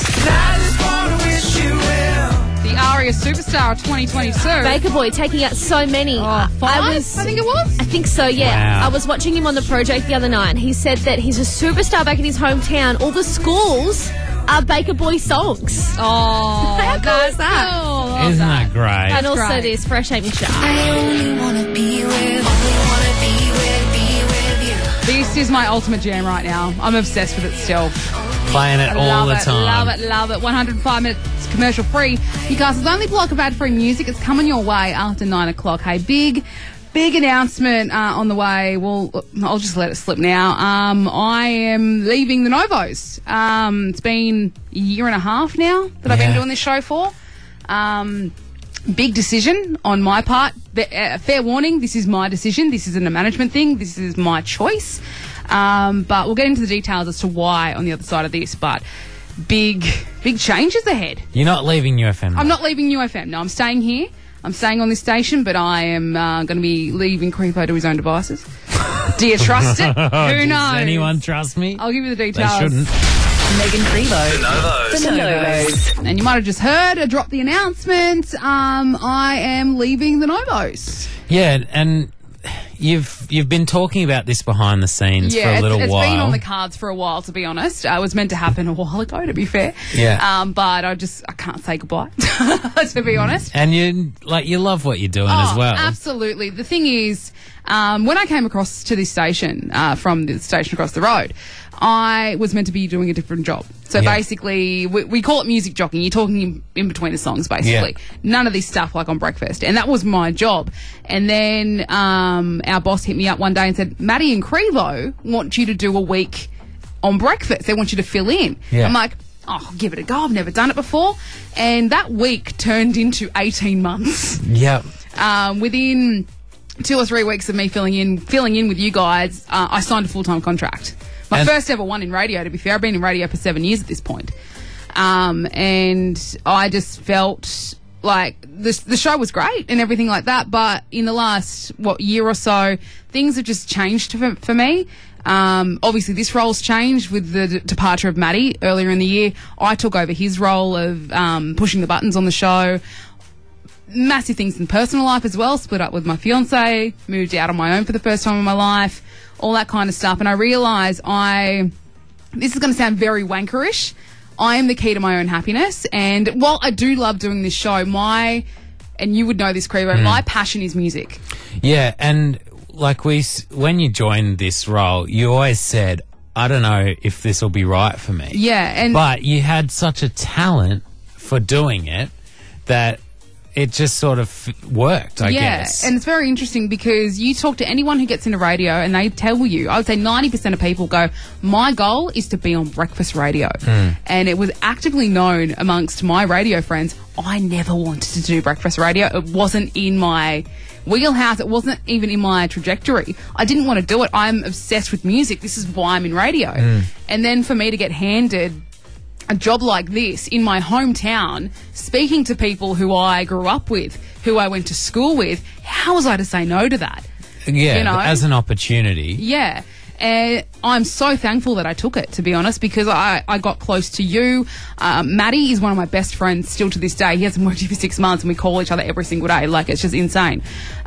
The ARIA Superstar of 2022. Baker Boy taking out so many. Oh, 5? I think it was. I think so, yeah. Wow. I was watching him on the project the other night, and he said that he's a superstar back in his hometown. All the schools are Baker Boy songs. Oh, How cool is that? Cool. Isn't that great? And also great. this Fresh Amy Sharp. This is my ultimate jam right now. I'm obsessed with it still. Playing it all love the it, time. Love it. 105 minutes commercial free. Newcastle's only block of ad free music. It's coming your way after 9 o'clock. Hey, big announcement on the way. Well, I'll just let it slip now. I am leaving the Novos. It's been a year and a half now that I've been doing this show for. Big decision on my part. Fair warning, this is my decision. This isn't a management thing. This is my choice. But we'll get into the details as to why on the other side of this. But big changes ahead. You're not leaving UFM. I'm not leaving UFM. No, I'm staying here. I'm staying on this station, but I am going to be leaving Creepo to his own devices. Do you trust it? Who Does knows? anyone trust me? I'll give you the They details. shouldn't. Megan Crevo. The Novos. The Novos. And you might have just heard I dropped the announcement. I am leaving the Novos. Yeah, and you've been talking about this behind the scenes for a little it's while. been on the cards for a while, to be honest. It was meant to happen a while ago, to be fair. Yeah. But I can't say goodbye, to be honest. And you love what you're doing as well. Absolutely. The thing is, When I came across to this station from the station across the road, I was meant to be doing a different job. So basically, we call it music jockeying. You're talking in between the songs, basically. Yeah. None of this stuff like on breakfast. And that was my job. And then our boss hit me up one day and said, Maddie and Crevo want you to do a week on breakfast. They want you to fill in. Yeah. I'm like, oh, I'll give it a go. I've never done it before. And that week turned into 18 months. Yeah. Within 2 or 3 weeks of me filling in with you guys, I signed a full-time contract. My first ever one in radio, to be fair. I've been in radio for 7 years at this point. And I just felt like the show was great and everything like that. But in the last, year or so, things have just changed for me. Obviously, this role's changed with the departure of Maddie earlier in the year. I took over his role of pushing the buttons on the show. Massive things in personal life as well. Split up with my fiance, moved out on my own for the first time in my life, all that kind of stuff. And I realise this is going to sound very wankerish, I am the key to my own happiness. And while I do love doing this show, and you would know this, Crevo, my passion is music. Yeah, and like when you joined this role, you always said, I don't know if this will be right for me. Yeah. But you had such a talent for doing it that it just sort of worked, I guess. Yeah, and it's very interesting because you talk to anyone who gets into radio and they tell you, I would say 90% of people go, my goal is to be on breakfast radio. And it was actively known amongst my radio friends, I never wanted to do breakfast radio. It wasn't in my wheelhouse. It wasn't even in my trajectory. I didn't want to do it. I'm obsessed with music. This is why I'm in radio. And then for me to get handed a job like this in my hometown, speaking to people who I grew up with, who I went to school with, how was I to say no to that? Yeah, you know? As an opportunity. Yeah. And I'm so thankful that I took it, to be honest, because I got close to you. Maddie is one of my best friends still to this day. He hasn't worked here for 6 months and we call each other every single day. Like, it's just insane.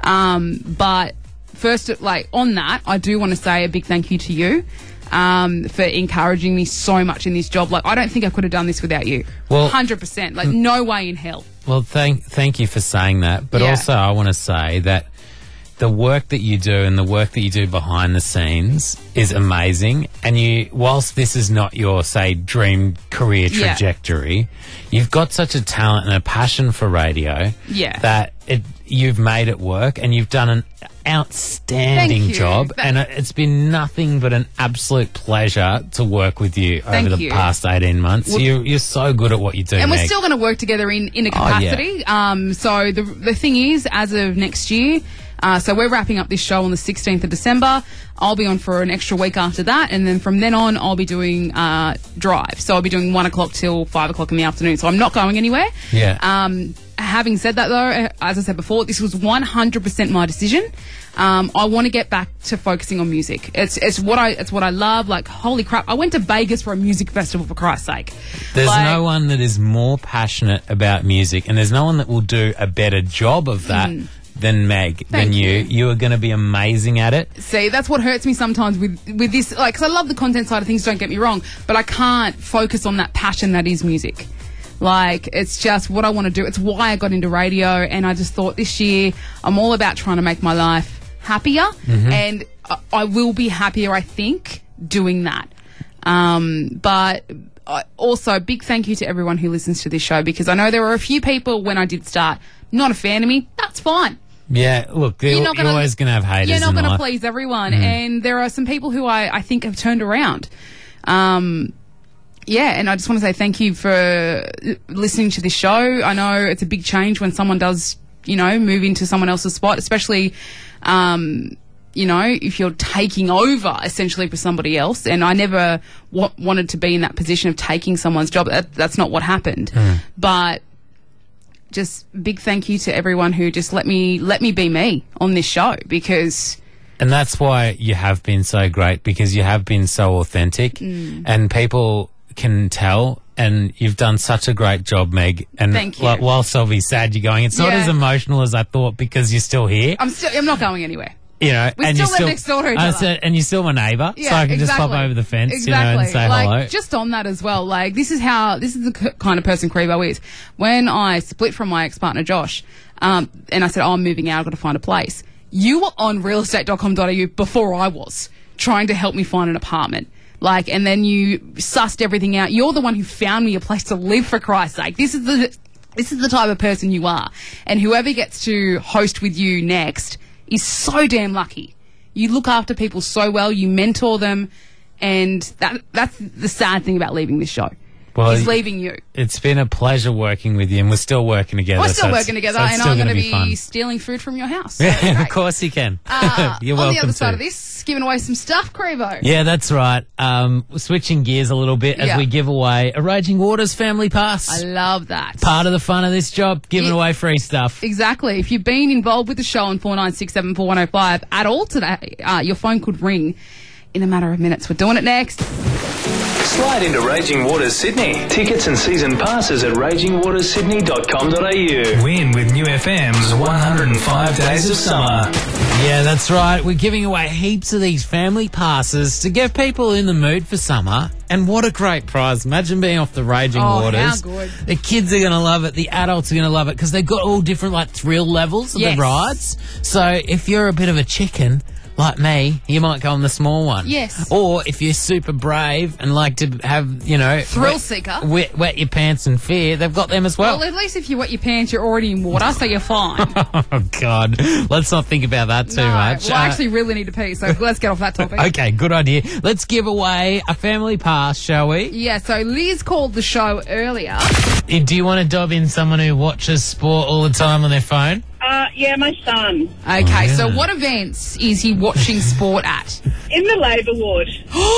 But first, on that, I do want to say a big thank you to you. For encouraging me so much in this job. I don't think I could have done this without you. Well, 100%. No way in hell. Well, thank you for saying that. But also I want to say that the work that you do and the work that you do behind the scenes is amazing. And whilst this is not your, say, dream career trajectory, you've got such a talent and a passion for radio that you've made it work and you've done an outstanding job. And it's been nothing but an absolute pleasure to work with you over the past 18 months. Well, you're so good at what you do, and Meg. we're still going to work together in a capacity. So the thing is, as of next year, so we're wrapping up this show on the 16th of December. I'll be on for an extra week after that, and then from then on I'll be doing Drive. So I'll be doing 1 o'clock till 5 o'clock in the afternoon. So I'm not going anywhere. Yeah. Having said that, though, as I said before, this was 100% my decision. I want to get back to focusing on music. It's what I love. Holy crap! I went to Vegas for a music festival, for Christ's sake. There's no one that is more passionate about music, and there's no one that will do a better job of that than Meg, than you. You are going to be amazing at it. See, that's what hurts me sometimes with this, because I love the content side of things, don't get me wrong, but I can't focus on that passion that is music. It's just what I want to do. It's why I got into radio, and I just thought this year I'm all about trying to make my life happier, and I will be happier, I think, doing that. But also, big thank you to everyone who listens to this show, because I know there were a few people when I did start not a fan of me. That's fine. Yeah, look, you're always going to have haters. You're not going to please everyone, and there are some people who I think have turned around. Yeah, and I just want to say thank you for listening to this show. I know it's a big change when someone does, move into someone else's spot, especially, if you're taking over essentially for somebody else. And I never wanted to be in that position of taking someone's job. That's not what happened. But just big thank you to everyone who just let me be me on this show, because... And that's why you have been so great, because you have been so authentic and people can tell, and you've done such a great job, Meg. And thank you. Whilst I'll be sad you're going, it's not as emotional as I thought, because you're still here. I'm not going anywhere. We still live next door to each other. And you're still my neighbour, so I can just pop over the fence, and say hello. Just on that as well, this is the kind of person Crevo is. When I split from my ex-partner Josh, and I said, I'm moving out, I've got to find a place. you were on realestate.com.au before I was, trying to help me find an apartment. Like, and then you sussed everything out. You're the one who found me a place to live, for Christ's sake. This is the type of person you are. And whoever gets to host with you next is so damn lucky. You look after people so well, you mentor them, and that's the sad thing about leaving this show. Well, He's leaving you. It's been a pleasure working with you, and we're still working together. We're still working together, it's and still I'm going to be fun. be stealing food from your house. So Yeah, of course you can. You're welcome on the other side to. of this, giving away some stuff, Crevo. Yeah, that's right. Switching gears a little bit as Yeah. we give away a Raging Waters family pass. I love that. Part of the fun of this job, giving Yeah. away free stuff. Exactly. If you've been involved with the show on 49674105 at all today, your phone could ring in a matter of minutes. We're doing it next. Slide into Raging Waters Sydney. Tickets and season passes at ragingwatersydney.com.au. Win with New FM's 105 Days of Summer. Yeah, that's right. We're giving away heaps of these family passes to get people in the mood for summer. And what a great prize. Imagine being off the Raging Waters. How good. The kids are going to love it. The adults are going to love it because they've got all different like thrill levels of Yes. the rides. So if you're a bit of a chicken like me, you might go on the small one. Yes. Or if you're super brave and like to have, you know... Thrill seeker. Wet your pants in fear, they've got them as well. Well, at least if you wet your pants, you're already in water, so you're fine. Oh, God. Let's not think about that too much. Well, I actually really need to pee, so let's get off that topic. Okay, good idea. Let's give away a family pass, shall we? Yeah, so Liz called the show earlier. Do you want to dob in someone who watches sport all the time on their phone? Yeah, my son. Okay, so yeah. what events is he watching sport at? In the labour ward.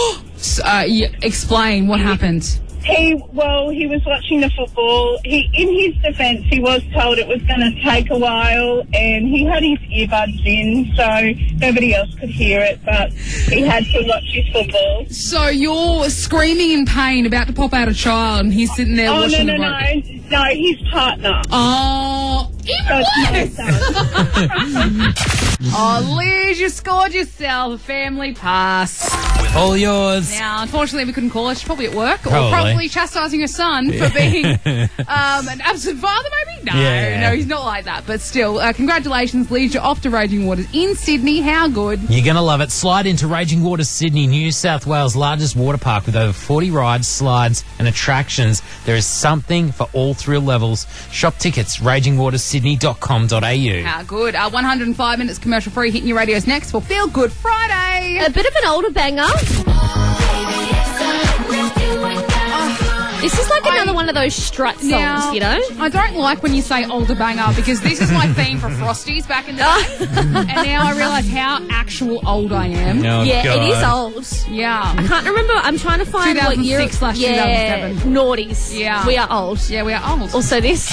Explain what happened. He was watching the football. In his defence, he was told it was going to take a while, and he had his earbuds in, so nobody else could hear it, but he had to watch his football. So you're screaming in pain, about to pop out a child, and he's sitting there watching the rugby. No, his partner. Oh, even worse. Oh, Liz, you scored yourself a family pass. All yours. Now, unfortunately, we couldn't call her. She's probably at work, or Probably. probably chastising her son for being an absent father, maybe? No, he's not like that. But still, congratulations, Liz. You're off to Raging Waters in Sydney. How good. You're going to love it. Slide into Raging Waters Sydney, New South Wales' largest water park with over 40 rides, slides and attractions. There is something for all thrill levels. Shop tickets, ragingwatersydney.com.au. How good. 105 minutes commercial free hitting your radios next for Feel Good Friday. A bit of an older banger. This is like another one of those strut songs, Now, you know? I don't like when you say older banger because this is my theme for Frosties back in the day. And now I realise how actual old I am. Oh, Yeah, God. it is old. Yeah. I can't remember. I'm trying to find what year. 2006/2007. Naughties. Yeah. We are old. Yeah, we are old. Also this.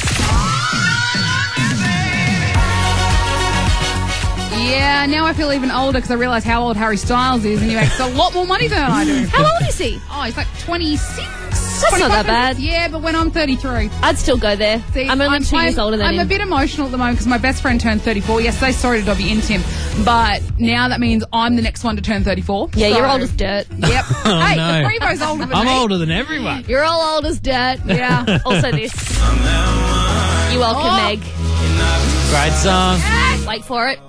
Yeah, now I feel even older because I realise how old Harry Styles is and he makes a lot more money than I do. How old is he? Oh, he's like 26. That's not that bad. Yeah, but when I'm 33. I'd still go there. See, I'm only 2 years older than I'm him. a bit emotional at the moment because my best friend turned 34 yesterday. Sorry to Dobby into him. But now that means I'm the next one to turn 34. Yeah, so- you're old as dirt. Yep. Oh, Hey, no. the Freebo's older than I'm me. older than everyone. You're all old as dirt. Yeah. Also this. You welcome, Oh. Meg. Great song. Wait for it.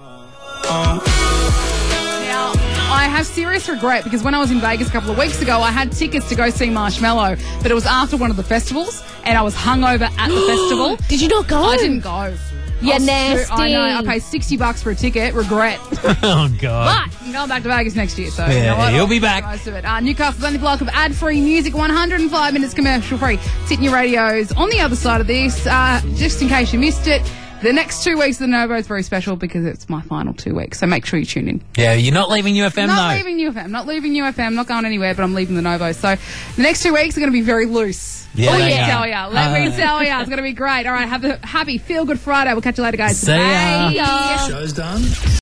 Now, I have serious regret because when I was in Vegas a couple of weeks ago, I had tickets to go see Marshmello, but it was after one of the festivals, and I was hungover at the festival. Did you not go? I didn't go. You're I was nasty. I know. I paid $60 for a ticket. Regret. Oh, God. But I'm going back to Vegas next year, so you Yeah, know what? you'll be I'll back. make the most of it. Newcastle's only block of ad-free music, 105 minutes commercial free. Sit in your radios. On the other side of this, just in case you missed it, the next 2 weeks of the Novo is very special because it's my final 2 weeks. So make sure you tune in. Yeah, you're not leaving UFM, Not though. leaving UFM. Not leaving UFM. Not going anywhere, but I'm leaving the Novo. So the next 2 weeks are going to be very loose. Yeah, Let they me are. tell ya. Let me tell ya. It's going to be great. All right, have a happy Feel Good Friday. We'll catch you later, guys. See ya. Bye. Show's done.